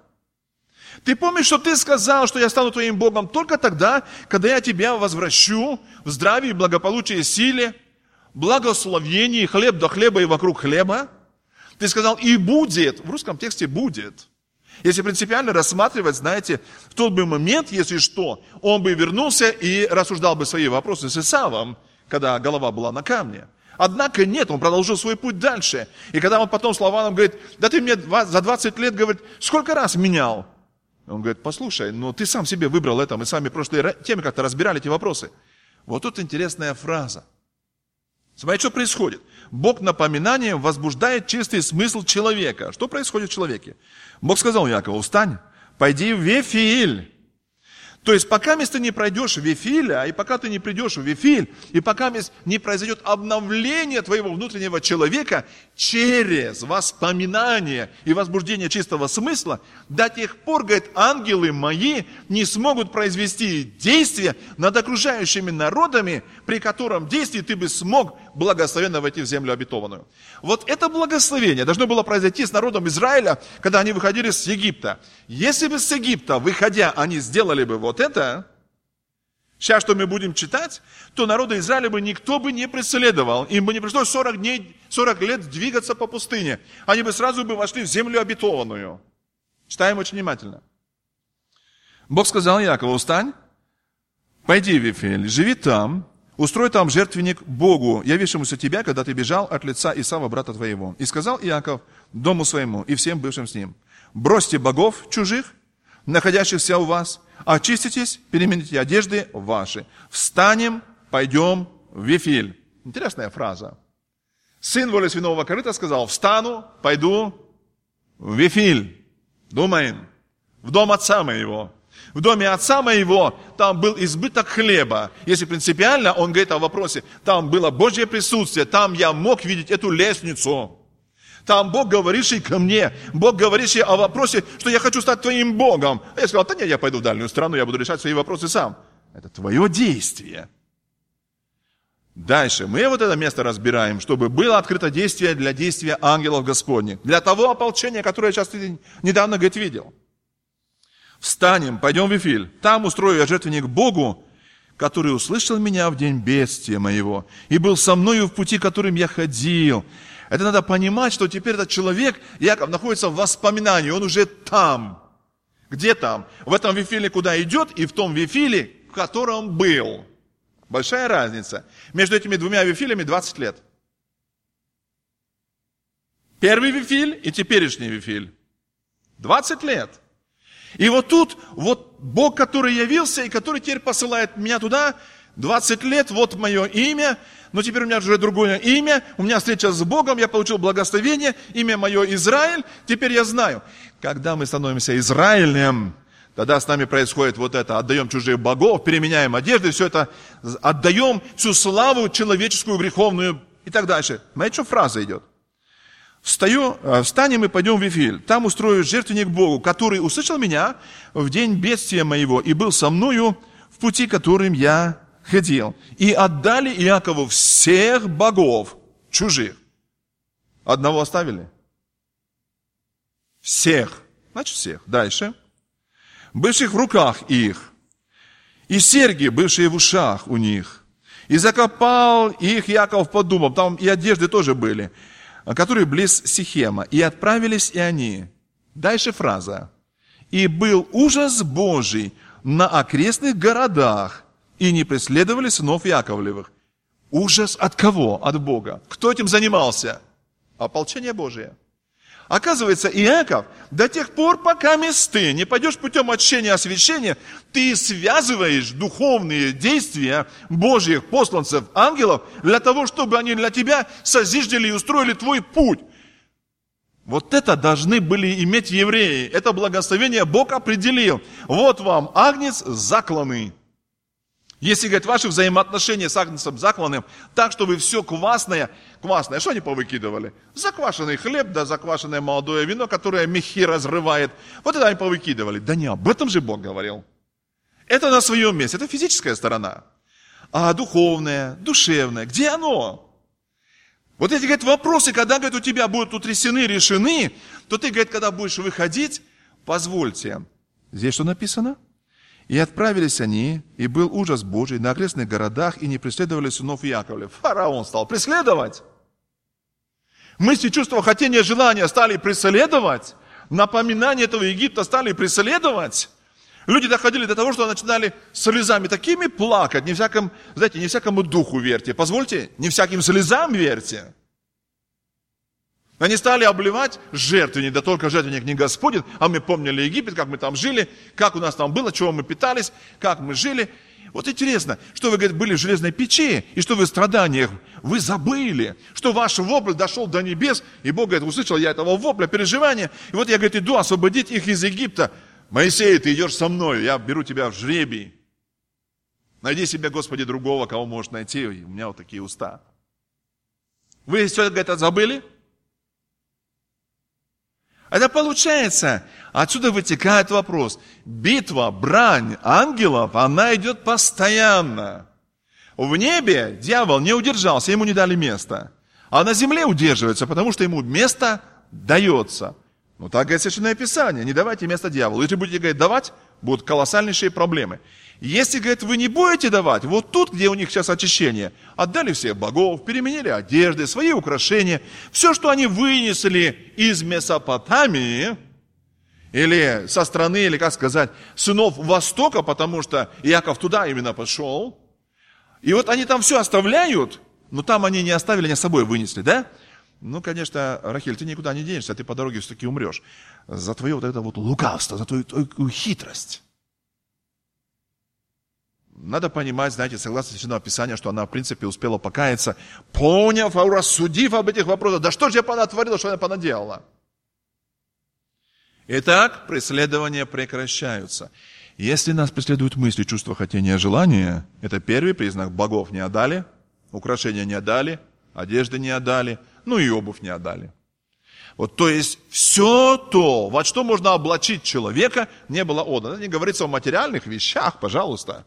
Ты помнишь, что ты сказал, что я стану твоим Богом только тогда, когда я тебя возвращу в здравии, благополучии и силе, благословении, хлеб до хлеба и вокруг хлеба? Ты сказал: и будет. В русском тексте будет. Если принципиально рассматривать, знаете, в тот бы момент, если что, он бы вернулся и рассуждал бы свои вопросы с Исавом, когда голова была на камне. Однако нет, он продолжил свой путь дальше. И когда он потом с Лаваном говорит: да ты мне за 20 лет, говорит, сколько раз менял? Он говорит: послушай, ну ты сам себе выбрал это, мы с вами в прошлой теме как-то разбирали эти вопросы. Вот тут интересная фраза. Смотрите, что происходит. Бог напоминанием возбуждает чистый смысл человека. Что происходит в человеке? Бог сказал Иакову: встань, пойди в Вифиль. То есть, пока ты не пройдешь в Вифиля, и пока ты не придешь в Вифиль, и пока не произойдет обновление твоего внутреннего человека через воспоминание и возбуждение чистого смысла, до тех пор, говорит, ангелы мои не смогут произвести действия над окружающими народами, при котором действии ты бы смог благословенно войти в землю обетованную. Вот это благословение должно было произойти с народом Израиля, когда они выходили с Египта. Если бы с Египта, выходя, они сделали бы вот это, Сейчас, что мы будем читать, то народу Израиля бы никто бы не преследовал. Им бы не пришлось 40 лет двигаться по пустыне. Они бы сразу вошли в землю обетованную. Читаем очень внимательно. Бог сказал Якову: встань, пойди в Вифиль, живи там, устрой там жертвенник Богу, явившемуся тебя, когда ты бежал от лица Исава, брата твоего. И сказал Иаков дому своему и всем бывшим с ним: бросьте богов чужих, находящихся у вас, очиститесь, перемените одежды ваши. Встанем, пойдем в Вифиль. Интересная фраза. Сын воли свиного корыта сказал: встану, пойду в Вифиль. Думаем, в дом отца моего. В доме отца моего там был избыток хлеба. Если принципиально, он говорит о вопросе, там было Божье присутствие, там я мог видеть эту лестницу. Там Бог, говоривший ко мне, Бог, говоривший о вопросе, что я хочу стать твоим Богом. А я сказал: да нет, я пойду в дальнюю страну, я буду решать свои вопросы сам. Это твое действие. Дальше мы вот это место разбираем, чтобы было открыто действие для действия ангелов Господних. Для того ополчения, которое я сейчас недавно, говорит, видел. Встанем, пойдем в Вифиль. Там устрою я жертвенник Богу, который услышал меня в день бедствия моего и был со мною в пути, которым я ходил. Это надо понимать, что теперь этот человек, Иаков, находится в воспоминании, он уже там. Где там? В этом Вифиле, куда идет, и в том Вифиле, в котором был. Большая разница. Между этими двумя Вифилями 20 лет. Первый Вифиль и теперешний Вифиль. 20 лет. И вот тут, вот Бог, который явился, и который теперь посылает меня туда, 20 лет, вот мое имя, но теперь у меня уже другое имя, у меня встреча с Богом, я получил благословение, имя мое Израиль, теперь я знаю. Когда мы становимся Израилем, тогда с нами происходит вот это, отдаем чужих богов, переменяем одежды, все это, отдаем всю славу человеческую, греховную и так дальше. Знаете, что фраза идет? Встанем и пойдем в Вифиль. Там устрою жертвенник Богу, который услышал меня в день бедствия моего и был со мною в пути, которым я ходил. И отдали Иакову всех богов чужих. Одного оставили? Всех. Значит, всех. Дальше. Бывших в руках их. И серьги, бывшие в ушах у них. И закопал их Иаков под дубом. Там и одежды тоже были, которые близ Сихема. И отправились и они. Дальше фраза. И был ужас Божий на окрестных городах, и не преследовали сынов Яковлевых. Ужас от кого? От Бога. Кто этим занимался? Ополчение Божие. Оказывается, Иаков, до тех пор, пока ты не пойдешь путем очищения и освящения, ты связываешь духовные действия Божьих посланцев, ангелов, для того, чтобы они для тебя созиждали и устроили твой путь. Вот это должны были иметь евреи. Это благословение Бог определил. Вот вам агнец закланный. Если, говорит, ваши взаимоотношения с агнцем закланным, так, что вы все квасное, что они повыкидывали? Заквашенный хлеб, да заквашенное молодое вино, которое мехи разрывает. Вот это они повыкидывали. Да не об этом же Бог говорил. Это на своем месте, это физическая сторона. А духовная, душевная, где оно? Вот эти, говорит, вопросы, когда, говорит, у тебя будут утрясены, решены, то ты, говорит, когда будешь выходить, позвольте. Здесь что написано? И отправились они, и был ужас Божий на окрестных городах, и не преследовали сынов Яковлев. Фараон стал преследовать. Мысли, чувства, хотения, желания стали преследовать. Напоминания этого Египта стали преследовать. Люди доходили до того, что начинали слезами такими плакать. Не всякому духу верьте. Позвольте, не всяким слезам верьте. Они стали обливать жертвенник, да только жертвенник не Господень, а мы помнили Египет, как мы там жили, как у нас там было, чего мы питались, как мы жили. Вот интересно, что вы, говорит, были в железной печи, и что вы в страданиях, вы забыли, что ваш вопль дошел до небес, и Бог, говорит, услышал я этого вопля, переживания, и вот я, говорит, иду освободить их из Египта. Моисей, ты идешь со мной, я беру тебя в жребий. Найди себе, Господи, другого, кого можешь найти, у меня вот такие уста. Вы все это забыли? Это получается, отсюда вытекает вопрос. Битва, брань ангелов, она идет постоянно. В небе дьявол не удержался, ему не дали места. А на земле удерживается, потому что ему место дается. Ну так говорит Священное Писание, не давайте место дьяволу. Если будете, говорить, давать, будут колоссальнейшие проблемы. Если, говорит, вы не будете давать, вот тут, где у них сейчас очищение, отдали всех богов, переменили одежды, свои украшения, все, что они вынесли из Месопотамии, или со страны, или, как сказать, сынов Востока, потому что Иаков туда именно пошел, и вот они там все оставляют, но там они не оставили, они с собой вынесли, да? Ну, конечно, Рахиль, ты никуда не денешься, ты по дороге все-таки умрешь. За твое вот это вот лукавство, за твою хитрость. Надо понимать, знаете, согласно Священному Писанию, что она, в принципе, успела покаяться, поняв, рассудив об этих вопросах. Да что же я понатворила, что я понаделала? Итак, преследования прекращаются. Если нас преследуют мысли, чувства, хотения, желания, это первый признак: богов не отдали, украшения не отдали, одежды не отдали, ну и обувь не отдали. Вот, то есть, все то, во что можно облачить человека, не было отдано. Не говорится о материальных вещах, пожалуйста.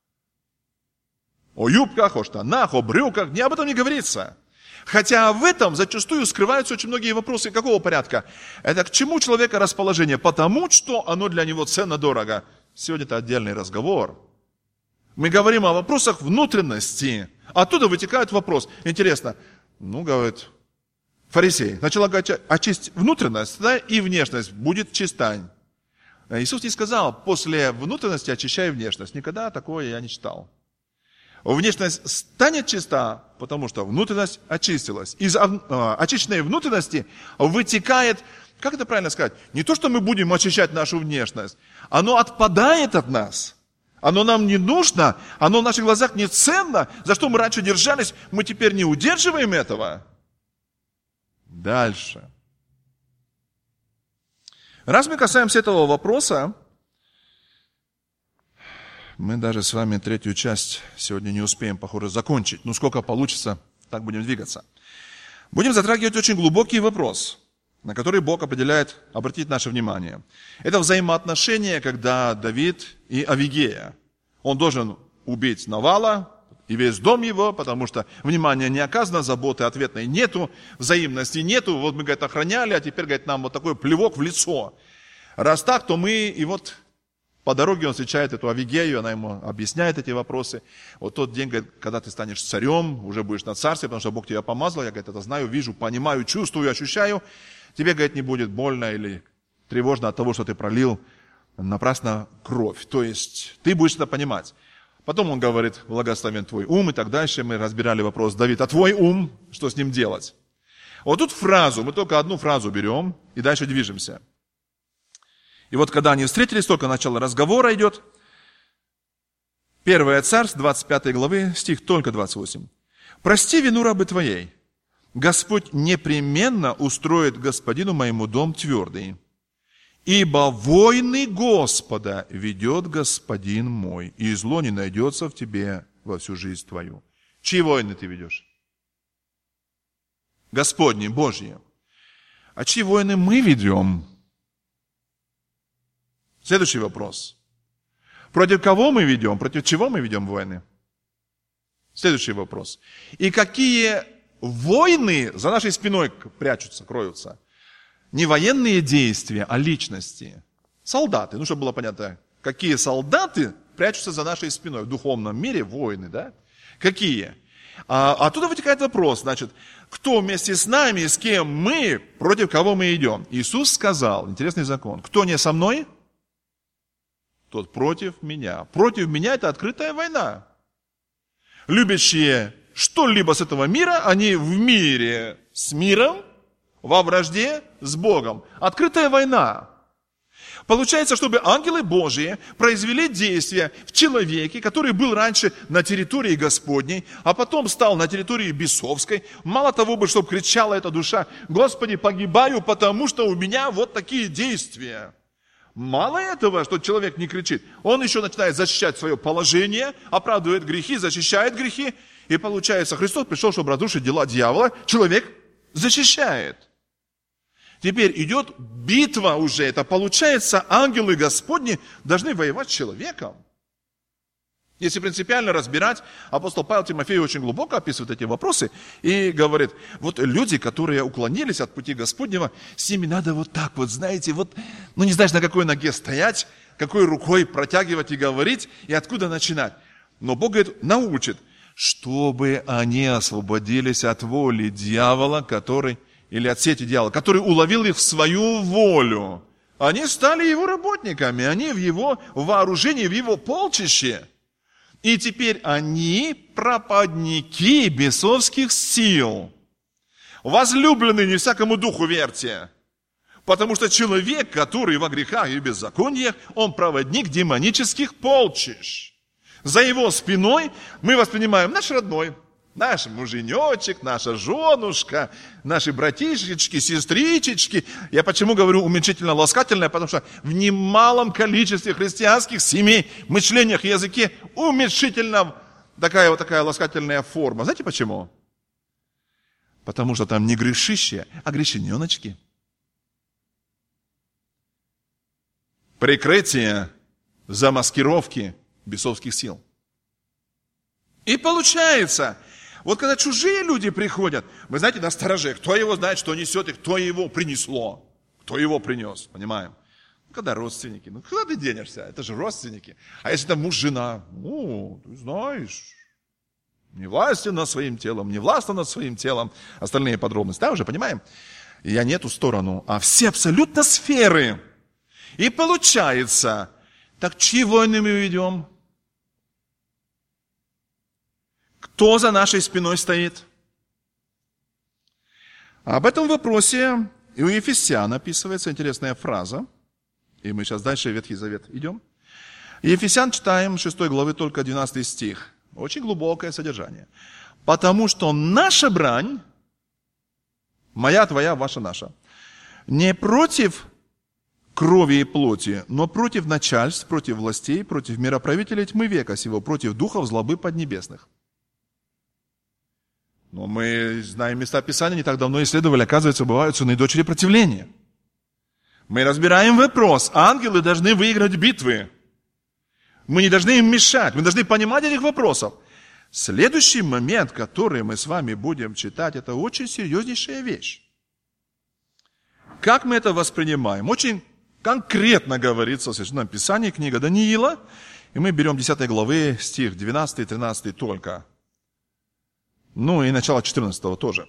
О юбках, о штанах, о брюках, об этом не говорится. Хотя в этом зачастую скрываются очень многие вопросы. Какого порядка? Это к чему человека расположение? Потому что оно для него ценно-дорого. Сегодня это отдельный разговор. Мы говорим о вопросах внутренности. Оттуда вытекает вопрос. Интересно, говорит фарисей, сначала очистить внутренность, да, и внешность будет чиста. Иисус не сказал: после внутренности очищай внешность. Никогда такое я не читал. Внешность станет чиста, потому что внутренность очистилась. Из очищенной внутренности вытекает, как это правильно сказать, не то, что мы будем очищать нашу внешность, оно отпадает от нас. Оно нам не нужно, оно в наших глазах не ценно. За что мы раньше держались, мы теперь не удерживаем этого. Дальше. Раз мы касаемся этого вопроса, мы даже с вами третью часть сегодня не успеем, похоже, закончить. Сколько получится, так будем двигаться. Будем затрагивать очень глубокий вопрос, на который Бог определяет обратить наше внимание. Это взаимоотношения, когда Давид и Авигея. Он должен убить Навала и весь дом его, потому что внимания не оказано, заботы ответной нету, взаимности нету. Вот мы, говорит, охраняли, а теперь, говорит, нам вот такой плевок в лицо. Раз так, то мы и вот... По дороге он встречает эту Авигею, она ему объясняет эти вопросы. Вот тот день, говорит, когда ты станешь царем, уже будешь на царстве, потому что Бог тебя помазал, я, говорит, это знаю, вижу, понимаю, чувствую, ощущаю. Тебе, говорит, не будет больно или тревожно от того, что ты пролил напрасно кровь. То есть ты будешь это понимать. Потом он говорит: благословен твой ум, и так дальше. Мы разбирали вопрос: Давид, а твой ум, что с ним делать? Вот тут фразу, мы только одну фразу берем и дальше движемся. И вот когда они встретились, только начало разговора идет. 1 Царств, 25 главы, стих только 28. «Прости вину рабы твоей. Господь непременно устроит господину моему дом твердый. Ибо войны Господа ведет господин мой, и зло не найдется в тебе во всю жизнь твою». Чьи войны ты ведешь? Господни, Божьи. А чьи войны мы ведем? Следующий вопрос. Против кого мы ведем? Против чего мы ведем войны? Следующий вопрос. И какие войны за нашей спиной прячутся, кроются? Не военные действия, а личности. Солдаты. Чтобы было понятно, какие солдаты прячутся за нашей спиной. В духовном мире войны, да? Какие? Оттуда вытекает вопрос, значит, кто вместе с нами, с кем мы, против кого мы идем? Иисус сказал, интересный закон: кто не со мной, тот против меня. Против меня — это открытая война. Любящие что-либо с этого мира, они в мире с миром, во вражде с Богом. Открытая война. Получается, чтобы ангелы Божьи произвели действие в человеке, который был раньше на территории Господней, а потом стал на территории бесовской. Мало того, чтобы кричала эта душа: «Господи, погибаю, потому что у меня вот такие действия». Мало этого, что человек не кричит, он еще начинает защищать свое положение, оправдывает грехи, защищает грехи. И получается, Христос пришел, чтобы разрушить дела дьявола, человек защищает. Теперь идет битва уже, это получается, ангелы Господни должны воевать с человеком. Если принципиально разбирать, апостол Павел Тимофею очень глубоко описывает эти вопросы и говорит: вот люди, которые уклонились от пути Господнего, с ними надо вот так вот, знаете, вот, не знаешь, на какой ноге стоять, какой рукой протягивать и говорить, и откуда начинать. Но Бог говорит, научит, чтобы они освободились от воли дьявола, или от сети дьявола, который уловил их в свою волю. Они стали его работниками, они в его вооружении, в его полчище. И теперь они проповедники бесовских сил. Возлюбленные, не всякому духу верьте. Потому что человек, который во грехах и беззакониях, он проводник демонических полчищ. За его спиной мы воспринимаем наш родной, наш муженечек, наша женушка, наши братишечки, сестричечки. Я почему говорю уменьшительно-ласкательное? Потому что в немалом количестве христианских семей, мышлениях и языке уменьшительно такая ласкательная форма. Знаете почему? Потому что там не грешище, а грешененочки. Прикрытие замаскировки бесовских сил. И получается, вот когда чужие люди приходят, вы знаете, на стороже, кто его знает, что несет, и кто его принесло, кто его принес, понимаем? Когда родственники, куда ты денешься, это же родственники. А если это муж, жена, ты знаешь, не властен над своим телом, не властен над своим телом, остальные подробности, да, уже понимаем? Я не эту сторону, а все абсолютно сферы. И получается, так чьи войны мы ведем? Кто за нашей спиной стоит? Об этом вопросе и у Ефесян описывается интересная фраза. И мы сейчас дальше в Ветхий Завет идем. Ефесян читаем 6 главы, только 12 стих. Очень глубокое содержание. Потому что наша брань, моя, твоя, ваша, наша, не против крови и плоти, но против начальств, против властей, против мироправителей тьмы века сего, против духов злобы поднебесных. Но мы знаем места Писания, не так давно исследовали, оказывается, бывают сыны и дочери противления. Мы разбираем вопрос, ангелы должны выиграть битвы. Мы не должны им мешать, мы должны понимать этих вопросов. Следующий момент, который мы с вами будем читать, это очень серьезнейшая вещь. Как мы это воспринимаем? Очень конкретно говорится в Священном Писании, книга Даниила, и мы берем 10 главы, стих 12-13 только. И начало 14 тоже.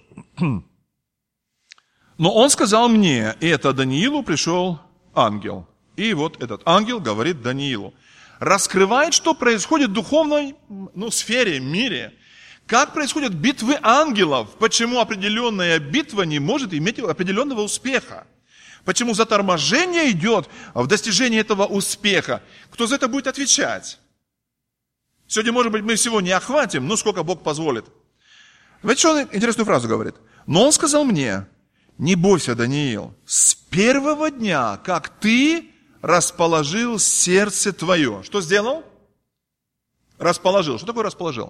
Но он сказал мне, и это Даниилу пришел ангел. И вот этот ангел говорит Даниилу, раскрывает, что происходит в духовной сфере, мире. Как происходят битвы ангелов, почему определенная битва не может иметь определенного успеха. Почему заторможение идет в достижении этого успеха? Кто за это будет отвечать? Сегодня, может быть, мы всего не охватим, сколько Бог позволит. Знаете, что он интересную фразу говорит? Но он сказал мне, не бойся, Даниил, с первого дня, как ты расположил сердце твое. Что сделал? Расположил. Что такое расположил?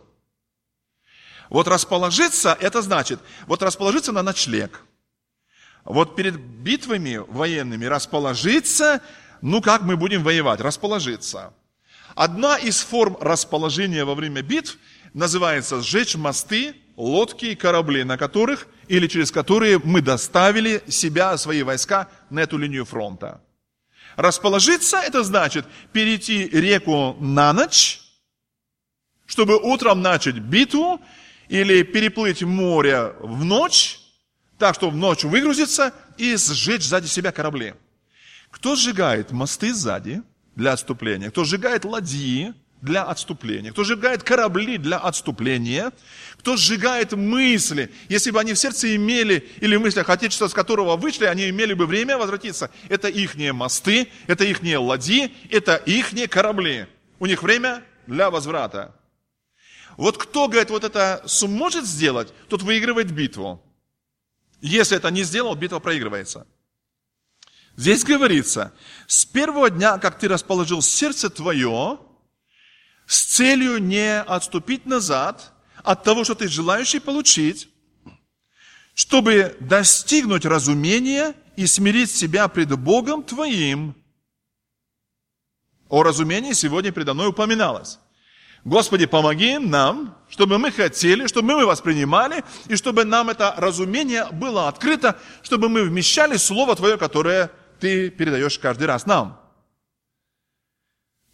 Вот расположиться, это значит, расположиться на ночлег. Вот перед битвами военными расположиться, как мы будем воевать, расположиться. Одна из форм расположения во время битв называется сжечь мосты, лодки и корабли, на которых или через которые мы доставили себя, свои войска на эту линию фронта. Расположиться, это значит перейти реку на ночь, чтобы утром начать битву, или переплыть море в ночь, так, что в ночь выгрузиться и сжечь сзади себя корабли. Кто сжигает мосты сзади для отступления? Кто сжигает ладьи для отступления? Кто сжигает корабли для отступления? Кто сжигает мысли? Если бы они в сердце имели, или в мыслях Отечества, с которого вышли, они имели бы время возвратиться. Это ихние мосты, это ихние ладьи, это ихние корабли. У них время для возврата. Вот кто, говорит, это сможет сделать, тот выигрывает битву. Если это не сделал, битва проигрывается. Здесь говорится, с первого дня, как ты расположил сердце твое, с целью не отступить назад от того, что ты желающий получить, чтобы достигнуть разумения и смирить себя пред Богом твоим. О разумении сегодня предо мной упоминалось. Господи, помоги нам, чтобы мы хотели, чтобы мы воспринимали, и чтобы нам это разумение было открыто, чтобы мы вмещали Слово Твое, которое Ты передаешь каждый раз нам.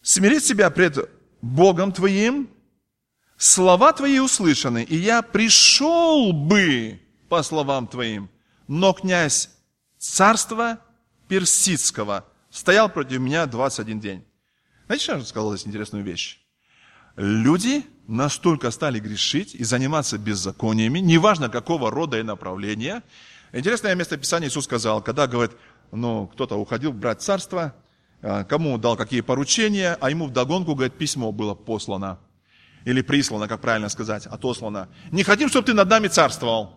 смирить себя пред Богом твоим, слова твои услышаны, и я пришел бы по словам твоим, но князь царства персидского стоял против меня 21 день. Знаете, что я сказал здесь интересную вещь? Люди настолько стали грешить и заниматься беззакониями, неважно какого рода и направления. Интересное место Писания Иисус сказал, когда, говорит, кто-то уходил брать царство, кому дал какие поручения, а ему вдогонку, говорит, письмо было послано. Или прислано, как правильно сказать, отослано. Не хотим, чтобы ты над нами царствовал.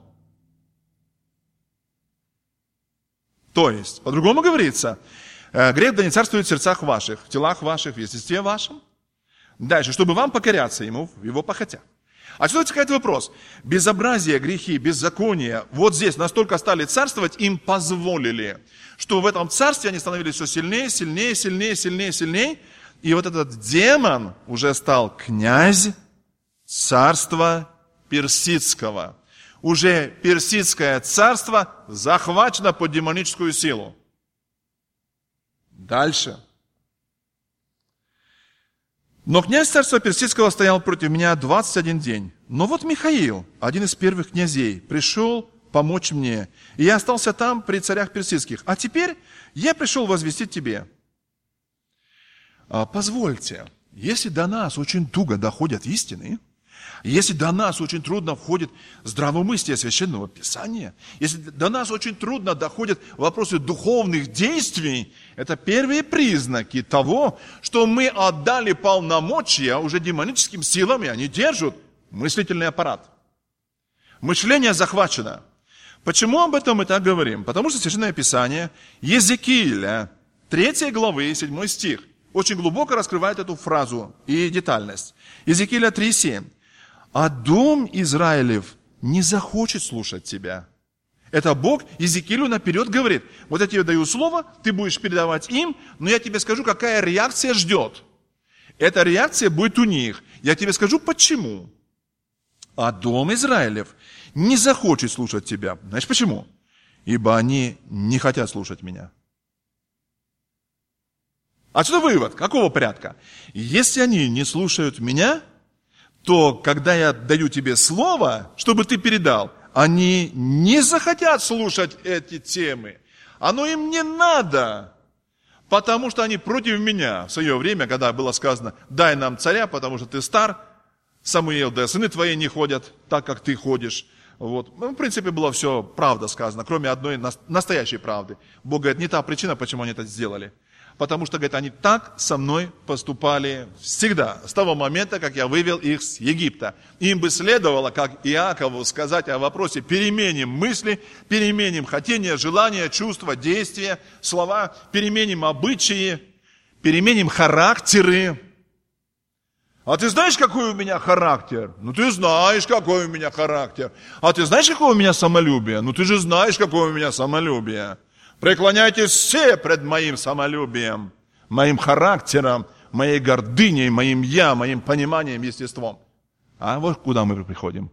То есть, по-другому говорится, грех да не царствует в сердцах ваших, в телах ваших, в естестве вашем. Дальше, чтобы вам покоряться ему в его похотях. А что возникает вопрос? Безобразие, грехи, беззаконие, вот здесь настолько стали царствовать, им позволили, что в этом царстве они становились все сильнее, сильнее, сильнее, сильнее, сильнее. И вот этот демон уже стал князь царства персидского. Уже персидское царство захвачено под демоническую силу. Дальше. Но князь царства персидского стоял против меня 21 день. Но вот Михаил, один из первых князей, пришел помочь мне. И я остался там при царях персидских. А теперь я пришел возвестить тебе. Позвольте, если до нас очень туго доходят истины, если до нас очень трудно входит здравомыслие Священного Писания, если до нас очень трудно доходят вопросы духовных действий, это первые признаки того, что мы отдали полномочия уже демоническим силам, и они держат мыслительный аппарат. Мышление захвачено. Почему об этом мы так говорим? Потому что Священное Писание, Езекииля, 3 главы, 7 стих, очень глубоко раскрывает эту фразу и детальность. Езекииля 3:7. «А дом Израилев не захочет слушать тебя». Это Бог Езекиилю наперед говорит. Вот я тебе даю слово, ты будешь передавать им, но я тебе скажу, какая реакция ждет. Эта реакция будет у них. Я тебе скажу, почему. «А дом Израилев не захочет слушать тебя». Знаешь почему? Ибо они не хотят слушать меня. Отсюда вывод. Какого порядка? Если они не слушают меня, то когда я даю тебе слово, чтобы ты передал, они не захотят слушать эти темы. Оно им не надо, потому что они против меня. В свое время, когда было сказано, дай нам царя, потому что ты стар, Самуил, да сыны твои не ходят так, как ты ходишь. Вот. В принципе, было все правда сказано, кроме одной настоящей правды. Бог говорит, не та причина, почему они это сделали. Потому что, говорит, они так со мной поступали всегда, с того момента, как я вывел их с Египта. Им бы следовало, как Иакову, сказать о вопросе переменим мысли, переменим хотения, желания, чувства, действия, слова, переменим обычаи, переменим характеры. А ты знаешь, какой у меня характер? Ну, ты знаешь, какой у меня характер. А ты знаешь, какое у меня самолюбие? Ну, ты же знаешь, какое у меня самолюбие. Преклоняйтесь все пред моим самолюбием, моим характером, моей гордыней, моим я, моим пониманием, естеством. А вот куда мы приходим.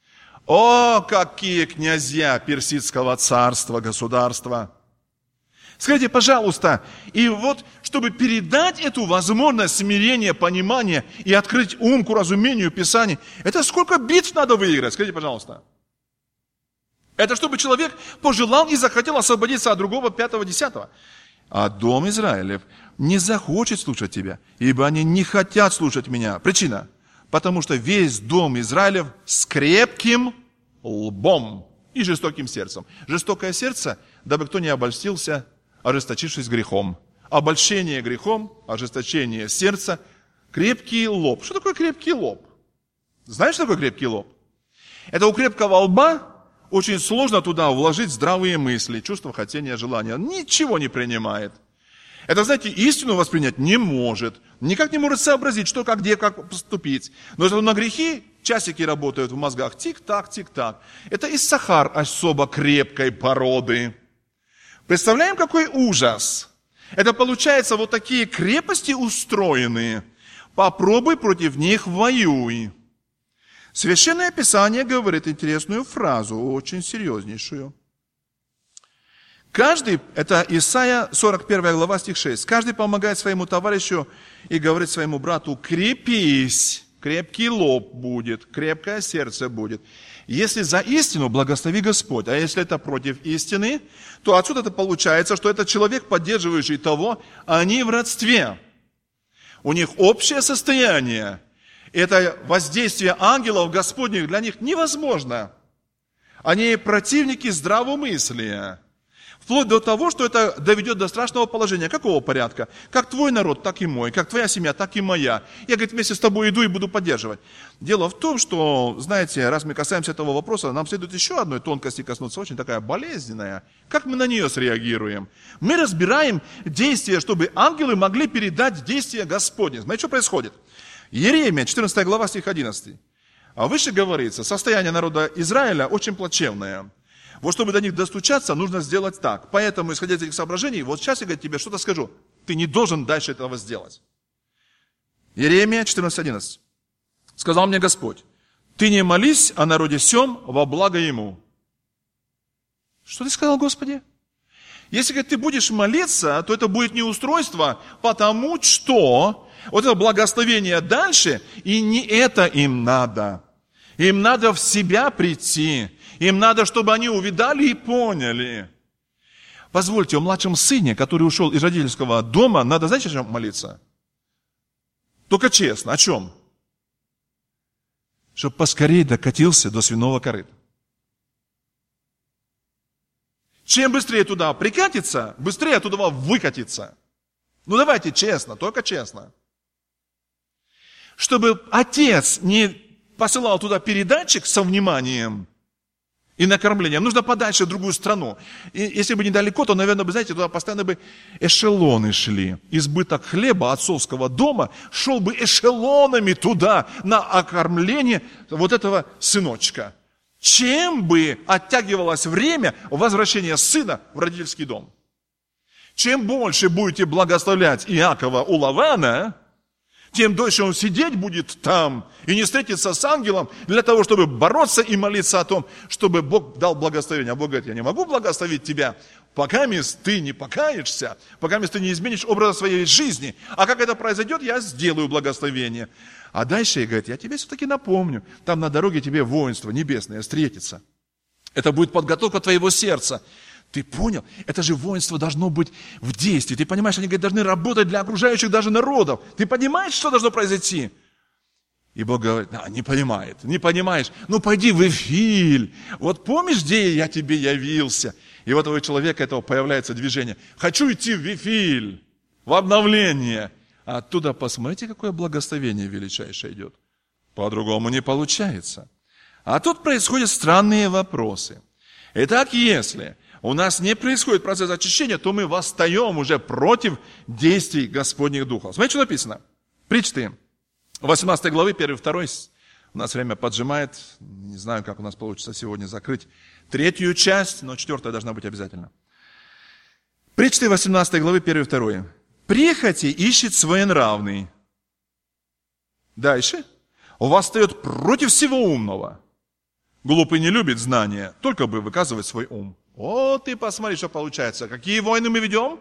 О, какие князья персидского царства, государства! Скажите, пожалуйста, и вот, чтобы передать эту возможность смирения, понимания и открыть ум к разумению Писания, это сколько битв надо выиграть? Скажите, пожалуйста. Это чтобы человек пожелал и захотел освободиться от другого, 5-10. А дом Израилев не захочет слушать тебя, ибо они не хотят слушать меня. Причина? Потому что весь дом Израилев с крепким лбом и жестоким сердцем. Жестокое сердце, дабы кто не обольстился, ожесточившись грехом. Обольщение грехом, ожесточение сердца, крепкий лоб. Что такое крепкий лоб? Знаешь, что такое крепкий лоб? Это у крепкого лба очень сложно туда вложить здравые мысли, чувства, хотения, желания. Ничего не принимает. Это, знаете, истину воспринять не может. Никак не может сообразить, что, как, где, как поступить. Но если на грехи часики работают в мозгах. Тик-так, тик-так. Это Иссахар особо крепкой породы. Представляем, какой ужас. Это получается вот такие крепости устроенные. Попробуй против них воюй. Священное Писание говорит интересную фразу, очень серьезнейшую. Каждый, это Исайя 41 глава, стих 6. Каждый помогает своему товарищу и говорит своему брату: крепись, крепкий лоб будет, крепкое сердце будет. Если за истину, благослови Господь. А если это против истины, то отсюда это получается, что этот человек, поддерживающий того, они в родстве. У них общее состояние. Это воздействие ангелов Господних для них невозможно. Они противники здравомыслия. Вплоть до того, что это доведет до страшного положения. Какого порядка? Как твой народ, так и мой. Как твоя семья, так и моя. Я, говорит, вместе с тобой иду и буду поддерживать. Дело в том, что, знаете, раз мы касаемся этого вопроса, нам следует еще одной тонкости коснуться, очень такая болезненная. Как мы на нее среагируем? Мы разбираем действия, чтобы ангелы могли передать действия Господне. Смотрите, что происходит. Иеремия, 14 глава, стих 11. А выше говорится, состояние народа Израиля очень плачевное. Вот чтобы до них достучаться, нужно сделать так. Поэтому, исходя из этих соображений, вот сейчас я тебе что-то скажу. Ты не должен дальше этого сделать. Иеремия 14:11. Сказал мне Господь: ты не молись о народе сем во благо ему. Что ты сказал, Господи? Если, говорит, ты будешь молиться, то это будет не устройство, потому что вот это благословение дальше, и не это им надо. Им надо в себя прийти. Им надо, чтобы они увидали и поняли. Позвольте, о младшем сыне, который ушел из родительского дома, надо, знаете, о чем молиться? Только честно, о чем? Чтобы поскорее докатился до свиного корыта. Чем быстрее туда прикатится, быстрее оттуда выкатится. Ну давайте честно, только честно. Чтобы отец не посылал туда передатчик со вниманием и накормлением, нужно подальше в другую страну. И если бы недалеко, то, наверное, бы, знаете, туда постоянно бы эшелоны шли. Избыток хлеба отцовского дома шел бы эшелонами туда на окормление вот этого сыночка. Чем бы оттягивалось время возвращения сына в родительский дом? Чем больше будете благословлять Иакова у Лавана, тем дольше он сидеть будет там и не встретиться с ангелом для того, чтобы бороться и молиться о том, чтобы Бог дал благословение. А Бог говорит: я не могу благословить тебя, пока ты не покаешься, пока ты не изменишь образ своей жизни. А как это произойдет, я сделаю благословение. А дальше, говорит, я тебе все-таки напомню, там на дороге тебе воинство небесное встретится. Это будет подготовка твоего сердца. Ты понял? Это же воинство должно быть в действии. Ты понимаешь, они, говорит, должны работать для окружающих даже народов. Ты понимаешь, что должно произойти? И Бог говорит: не понимает, не понимаешь. Ну, пойди в Вифиль. Вот помнишь, где я тебе явился? И вот у человека этого появляется движение. Хочу идти в Вифиль, в обновление. А оттуда посмотрите, какое благословение величайшее идет. По-другому не получается. А тут происходят странные вопросы. Итак, если у нас не происходит процесс очищения, то мы восстаем уже против действий Господних духов. Смотрите, что написано. Причты 18 главы, 1-2. У нас время поджимает. Не знаю, как у нас получится сегодня закрыть 3 часть, но 4 должна быть обязательно. Причты 18 главы, 1-2. Прихоти ищет своенравный. Дальше. Восстает против всего умного. Глупый не любит знания, только бы выказывать свой ум. Вот ты посмотри, что получается. Какие войны мы ведем?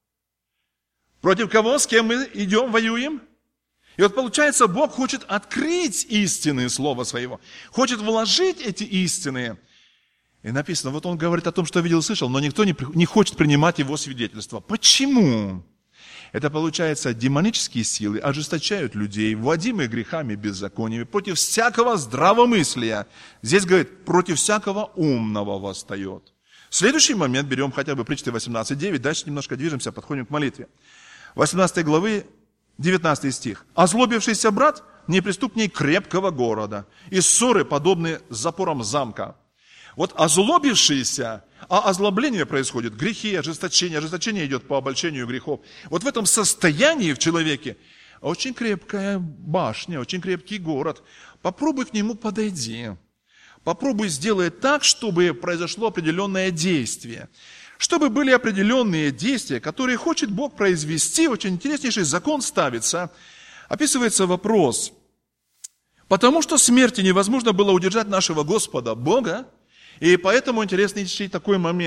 Против кого, с кем мы идем, воюем? И вот получается, Бог хочет открыть истины Слова Своего. Хочет вложить эти истины. И написано, вот Он говорит о том, что видел и слышал, но никто не хочет принимать Его свидетельство. Почему? Это, получается, демонические силы ожесточают людей, вводимых грехами, беззакониями, против всякого здравомыслия. Здесь говорит, против всякого умного восстает. Следующий момент, берем хотя бы притчи 18:9, дальше немножко движемся, подходим к молитве. 18 главы, 19 стих. «Озлобившийся брат неприступней крепкого города, и ссоры подобны запорам замка». Вот озлобившийся, а озлобление происходит, грехи, ожесточение идет по обольщению грехов. Вот в этом состоянии в человеке очень крепкая башня, очень крепкий город. Попробуй к нему подойди. Попробуй сделать так, чтобы произошло определенное действие. Чтобы были определенные действия, которые хочет Бог произвести, очень интереснейший закон ставится. Описывается вопрос. Потому что смерти невозможно было удержать нашего Господа Бога, и поэтому интереснейший такой момент.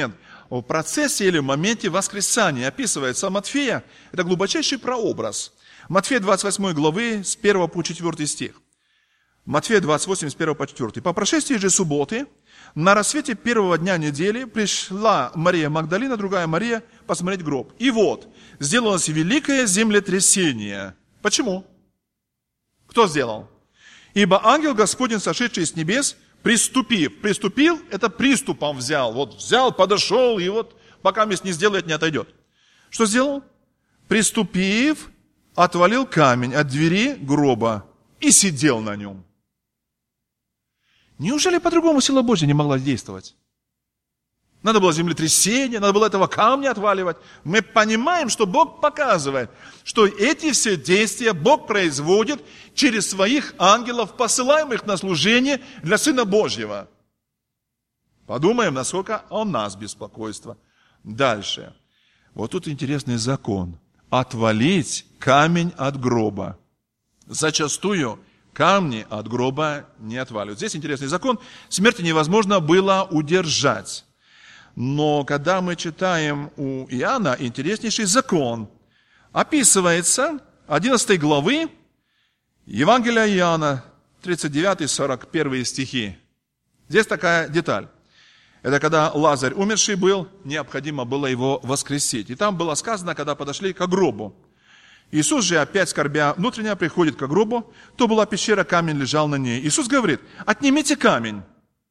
в процессе или в моменте воскресания. Описывается Матфея, это глубочайший прообраз. Матфея 28 главы с 1 по 4 стих. Матфея 28, с 1 по 4. «По прошествии же субботы, на рассвете первого дня недели, пришла Мария Магдалина, другая Мария, посмотреть гроб. И вот, сделалось великое землетрясение». Почему? Кто сделал? «Ибо ангел Господень, сошедший с небес, приступил, это приступом взял. Вот взял, подошел, и вот пока мест не сделает, не отойдет. Что сделал? Приступив, отвалил камень от двери гроба и сидел на нем». Неужели по-другому сила Божья не могла действовать? Надо было землетрясение, надо было этого камня отваливать. Мы понимаем, что Бог показывает, что эти все действия Бог производит через своих ангелов, посылаемых на служение для Сына Божьего. Подумаем, насколько о нас беспокойство. Дальше. Вот тут интересный закон. Отвалить камень от гроба. Зачастую камни от гроба не отваливают. Здесь интересный закон. Смерти невозможно было удержать. Но когда мы читаем у Иоанна интереснейший закон, описывается 11 главы Евангелия Иоанна, 39-41 стихи. Здесь такая деталь. Это когда Лазарь умерший был, необходимо было его воскресить. И там было сказано, когда подошли к гробу. Иисус же, опять скорбя внутренне, приходит к гробу, то была пещера, камень лежал на ней. Иисус говорит: отнимите камень.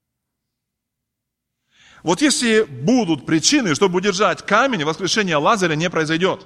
Вот если будут причины, чтобы удержать камень, воскрешение Лазаря не произойдет.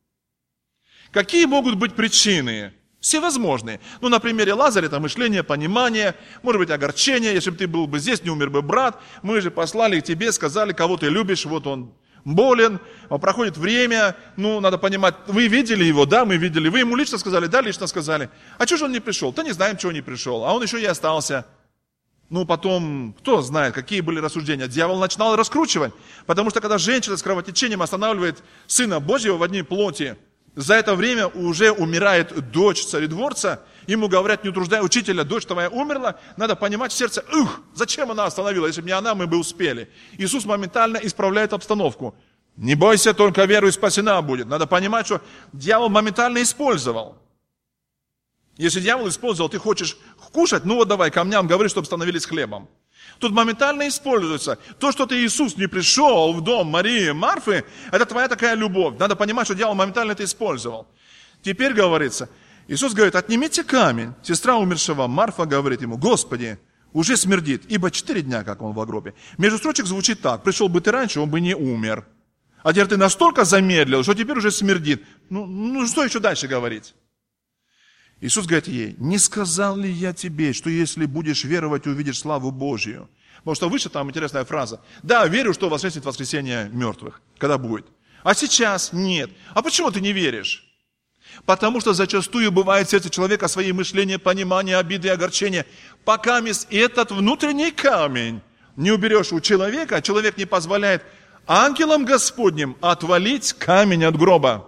Какие могут быть причины? Всевозможные. Ну, на примере Лазаря это мышление, понимание, может быть, огорчение. Если бы ты был бы здесь, не умер бы брат. Мы же послали к тебе, сказали, кого ты любишь, вот он болен, проходит время, ну, надо понимать, вы видели его, да, мы видели, вы ему лично сказали, да, лично сказали. А чего же он не пришел? Да не знаем, чего не пришел, а он еще и остался. Ну, потом, кто знает, какие были рассуждения. Дьявол начинал раскручивать, потому что когда женщина с кровотечением останавливает Сына Божьего в одни плоти, за это время уже умирает дочь царедворца, ему говорят, не утруждай учителя, дочь твоя умерла, надо понимать в сердце, зачем она остановила, если бы не она, мы бы успели. Иисус моментально исправляет обстановку. Не бойся, только веруй, спасена будет. Надо понимать, что дьявол моментально использовал. Если дьявол использовал, ты хочешь кушать, ну вот давай камням говори, чтобы становились хлебом. Тут моментально используется. То, что ты, Иисус, не пришел в дом Марии, Марфы, это твоя такая любовь. Надо понимать, что дьявол моментально это использовал. Теперь говорится, Иисус говорит, отнимите камень. Сестра умершего Марфа говорит ему, Господи, уже смердит, ибо 4 дня, как он в гробе. Между строчек звучит так, пришел бы ты раньше, он бы не умер. А теперь ты настолько замедлил, что теперь уже смердит. Ну что еще дальше говорить? Иисус говорит ей, не сказал ли я тебе, что если будешь веровать, увидишь славу Божью? Потому что выше там интересная фраза. Да, верю, что воскреснет воскресение мертвых, когда будет. А сейчас нет. А почему ты не веришь? Потому что зачастую бывает в сердце человека свои мышления, понимания, обиды и огорчения. Пока этот внутренний камень не уберешь у человека, человек не позволяет ангелам Господним отвалить камень от гроба.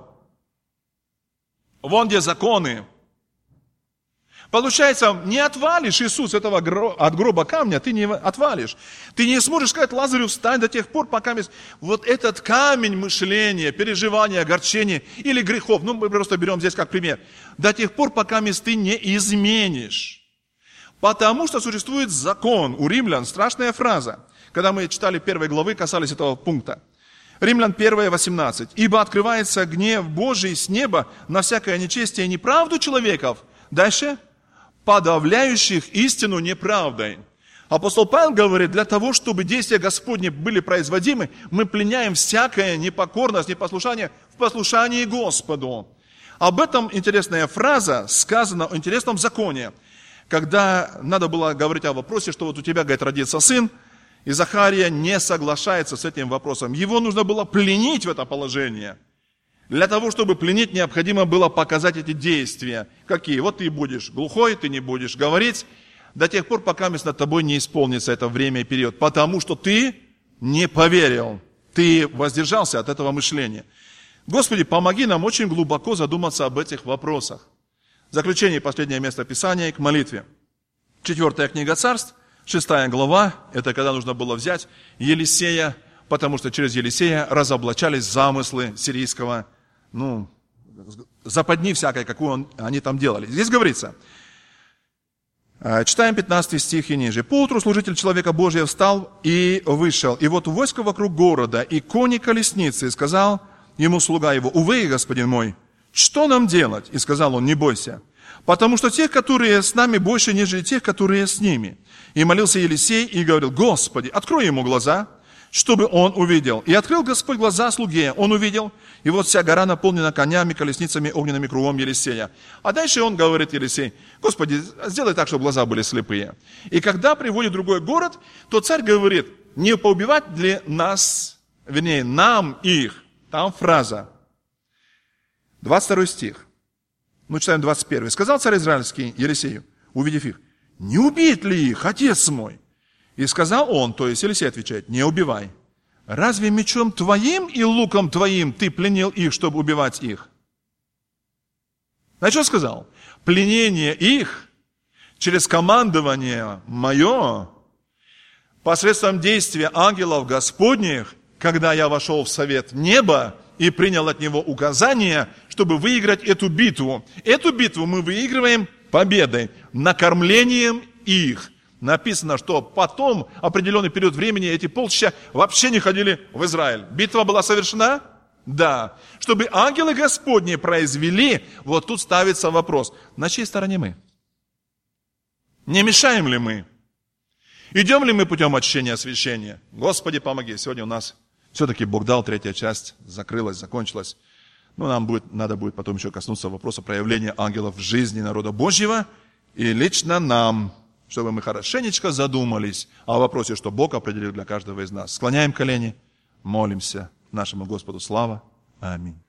Вон где законы. Получается, не отвалишь Иисус от гроба камня, ты не отвалишь. Ты не сможешь сказать Лазарю, встань до тех пор, пока вот этот камень мышления, переживания, огорчения или грехов, ну мы просто берем здесь как пример, до тех пор, пока ты не изменишь. Потому что существует закон. У римлян страшная фраза. Когда мы читали 1 главы, касались этого пункта. Римлян 1:18. «Ибо открывается гнев Божий с неба на всякое нечестие и неправду человеков». Дальше. «Подавляющих истину неправдой». Апостол Павел говорит, для того, чтобы действия Господни были производимы, мы пленяем всякая непокорность, непослушание в послушании Господу. Об этом интересная фраза сказана в интересном законе. Когда надо было говорить о вопросе, что вот у тебя, говорит, родится сын, и Захария не соглашается с этим вопросом. Его нужно было пленить в это положение. Для того, чтобы пленить, необходимо было показать эти действия. Какие? Вот ты будешь глухой, ты не будешь говорить, до тех пор, пока над тобой не исполнится это время и период. Потому что ты не поверил, ты воздержался от этого мышления. Господи, помоги нам очень глубоко задуматься об этих вопросах. В заключение последнее место Писания к молитве. 4 книга Царств, 6 глава, это когда нужно было взять Елисея, потому что через Елисея разоблачались замыслы сирийского, западни всякой, какую они там делали. Здесь говорится, читаем 15 стих и ниже. «Поутру служитель человека Божия встал и вышел, и вот войско вокруг города, и кони колесницы, и сказал ему слуга его: увы, господин мой, что нам делать?» И сказал он: не бойся, потому что тех, которые с нами, больше, нежели тех, которые с ними. И молился Елисей и говорил: Господи, открой ему глаза, чтобы он увидел. И открыл Господь глаза слуге, он увидел, и вот вся гора наполнена конями, колесницами, огненными кругом Елисея. А дальше он говорит, Елисей: Господи, сделай так, чтобы глаза были слепые. И когда приводит другой город, то царь говорит: не поубивать ли нас, вернее, нам их. Там фраза. 22 стих. Читаем 21. «Сказал царь израильский Елисею, увидев их: не убить ли их, отец мой? И сказал он», то есть Елисей отвечает: не убивай. Разве мечом твоим и луком твоим ты пленил их, чтобы убивать их? Знаете, что сказал? Пленение их через командование мое, посредством действия ангелов Господних, когда я вошел в совет неба и принял от него указания, чтобы выиграть эту битву. Эту битву мы выигрываем победой, накормлением их. Написано, что потом определенный период времени эти полчища вообще не ходили в Израиль. Битва была совершена? Да. Чтобы ангелы Господни произвели, вот тут ставится вопрос: на чьей стороне мы? Не мешаем ли мы? Идем ли мы путем очищения, освящения? Господи, помоги. Сегодня у нас все-таки Бог дал, 3-я часть закрылась, закончилась. Надо будет потом еще коснуться вопроса проявления ангелов в жизни народа Божьего и лично нам, чтобы мы хорошенечко задумались о вопросе, что Бог определил для каждого из нас. Склоняем колени, молимся нашему Господу. Слава. Аминь.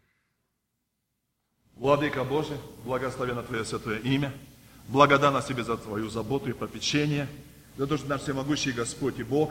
Владыка Божий, благословенно Твое святое имя. Благодарна Тебе за Твою заботу и попечение, за то, что наш всемогущий Господь и Бог,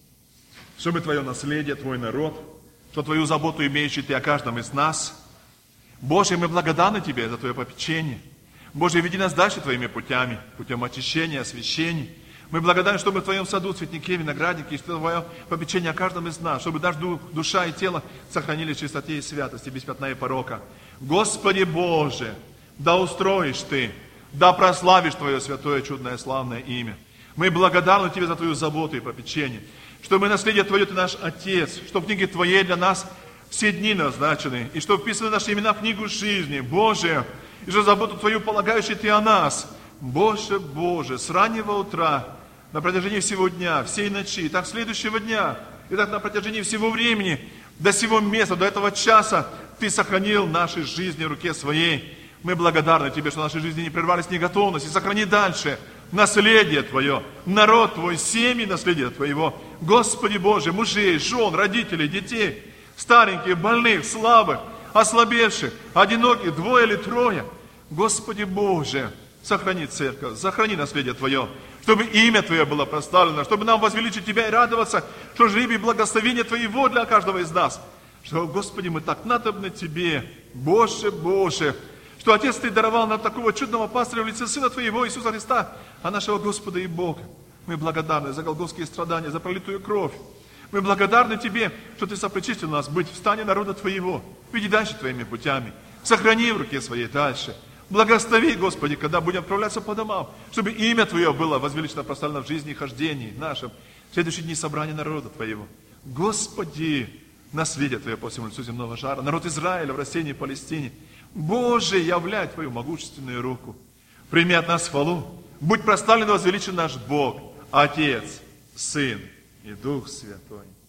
чтобы Твое наследие, Твой народ, что Твою заботу имеющий Ты о каждом из нас. Боже, мы благодарны Тебе за Твое попечение. Боже, веди нас дальше Твоими путями, путем очищения, освящения. Мы благодарны, что мы в Твоем саду, цветнике, винограднике, и что Твое попечение о каждом из нас, чтобы наш душа и тело сохранили в чистоте и святости, без пятна и порока. Господи Боже, да устроишь Ты, да прославишь Твое святое, чудное, славное имя. Мы благодарны Тебе за Твою заботу и попечение, что мы наследие Твое, Ты наш Отец, что в книге Твоей для нас все дни назначены, и что вписаны наши имена в книгу жизни. Боже, и что заботу Твою полагающий Ты о нас. Боже, с раннего утра, на протяжении всего дня, всей ночи, и так следующего дня, и так на протяжении всего времени, до сего места, до этого часа, Ты сохранил наши жизни в руке Своей. Мы благодарны Тебе, что наши жизни не прервались, не готовность, и сохрани дальше наследие Твое, народ Твой, семьи наследие Твоего. Господи Боже, мужей, жен, родителей, детей, стареньких, больных, слабых, ослабевших, одиноких, 2 или 3. Господи Боже, сохрани церковь, сохрани наследие Твое, чтобы имя Твое было прославлено, чтобы нам возвеличить Тебя и радоваться, что жребий благословения Твоего для каждого из нас. Что, Господи, мы так надобны Тебе, Боже, что Отец Ты даровал нам такого чудного пастыря в лице Сына Твоего, Иисуса Христа, а нашего Господа и Бога. Мы благодарны за голгофские страдания, за пролитую кровь. Мы благодарны Тебе, что Ты сопричастил нас быть в стане народа Твоего. Веди дальше Твоими путями. Сохрани в руке Своей дальше. Благослови, Господи, когда будем отправляться по домам, чтобы имя Твое было возвеличено, прославлено в жизни и хождении нашем. В следующие дни собрания народа Твоего. Господи, наследие Твое по всему лицу земного шара, народ Израиля в растении Палестине. Боже, являй Твою могущественную руку. Прими от нас хвалу. Будь прославлен и возвеличен наш Бог, Отец, Сын и Дух Святой.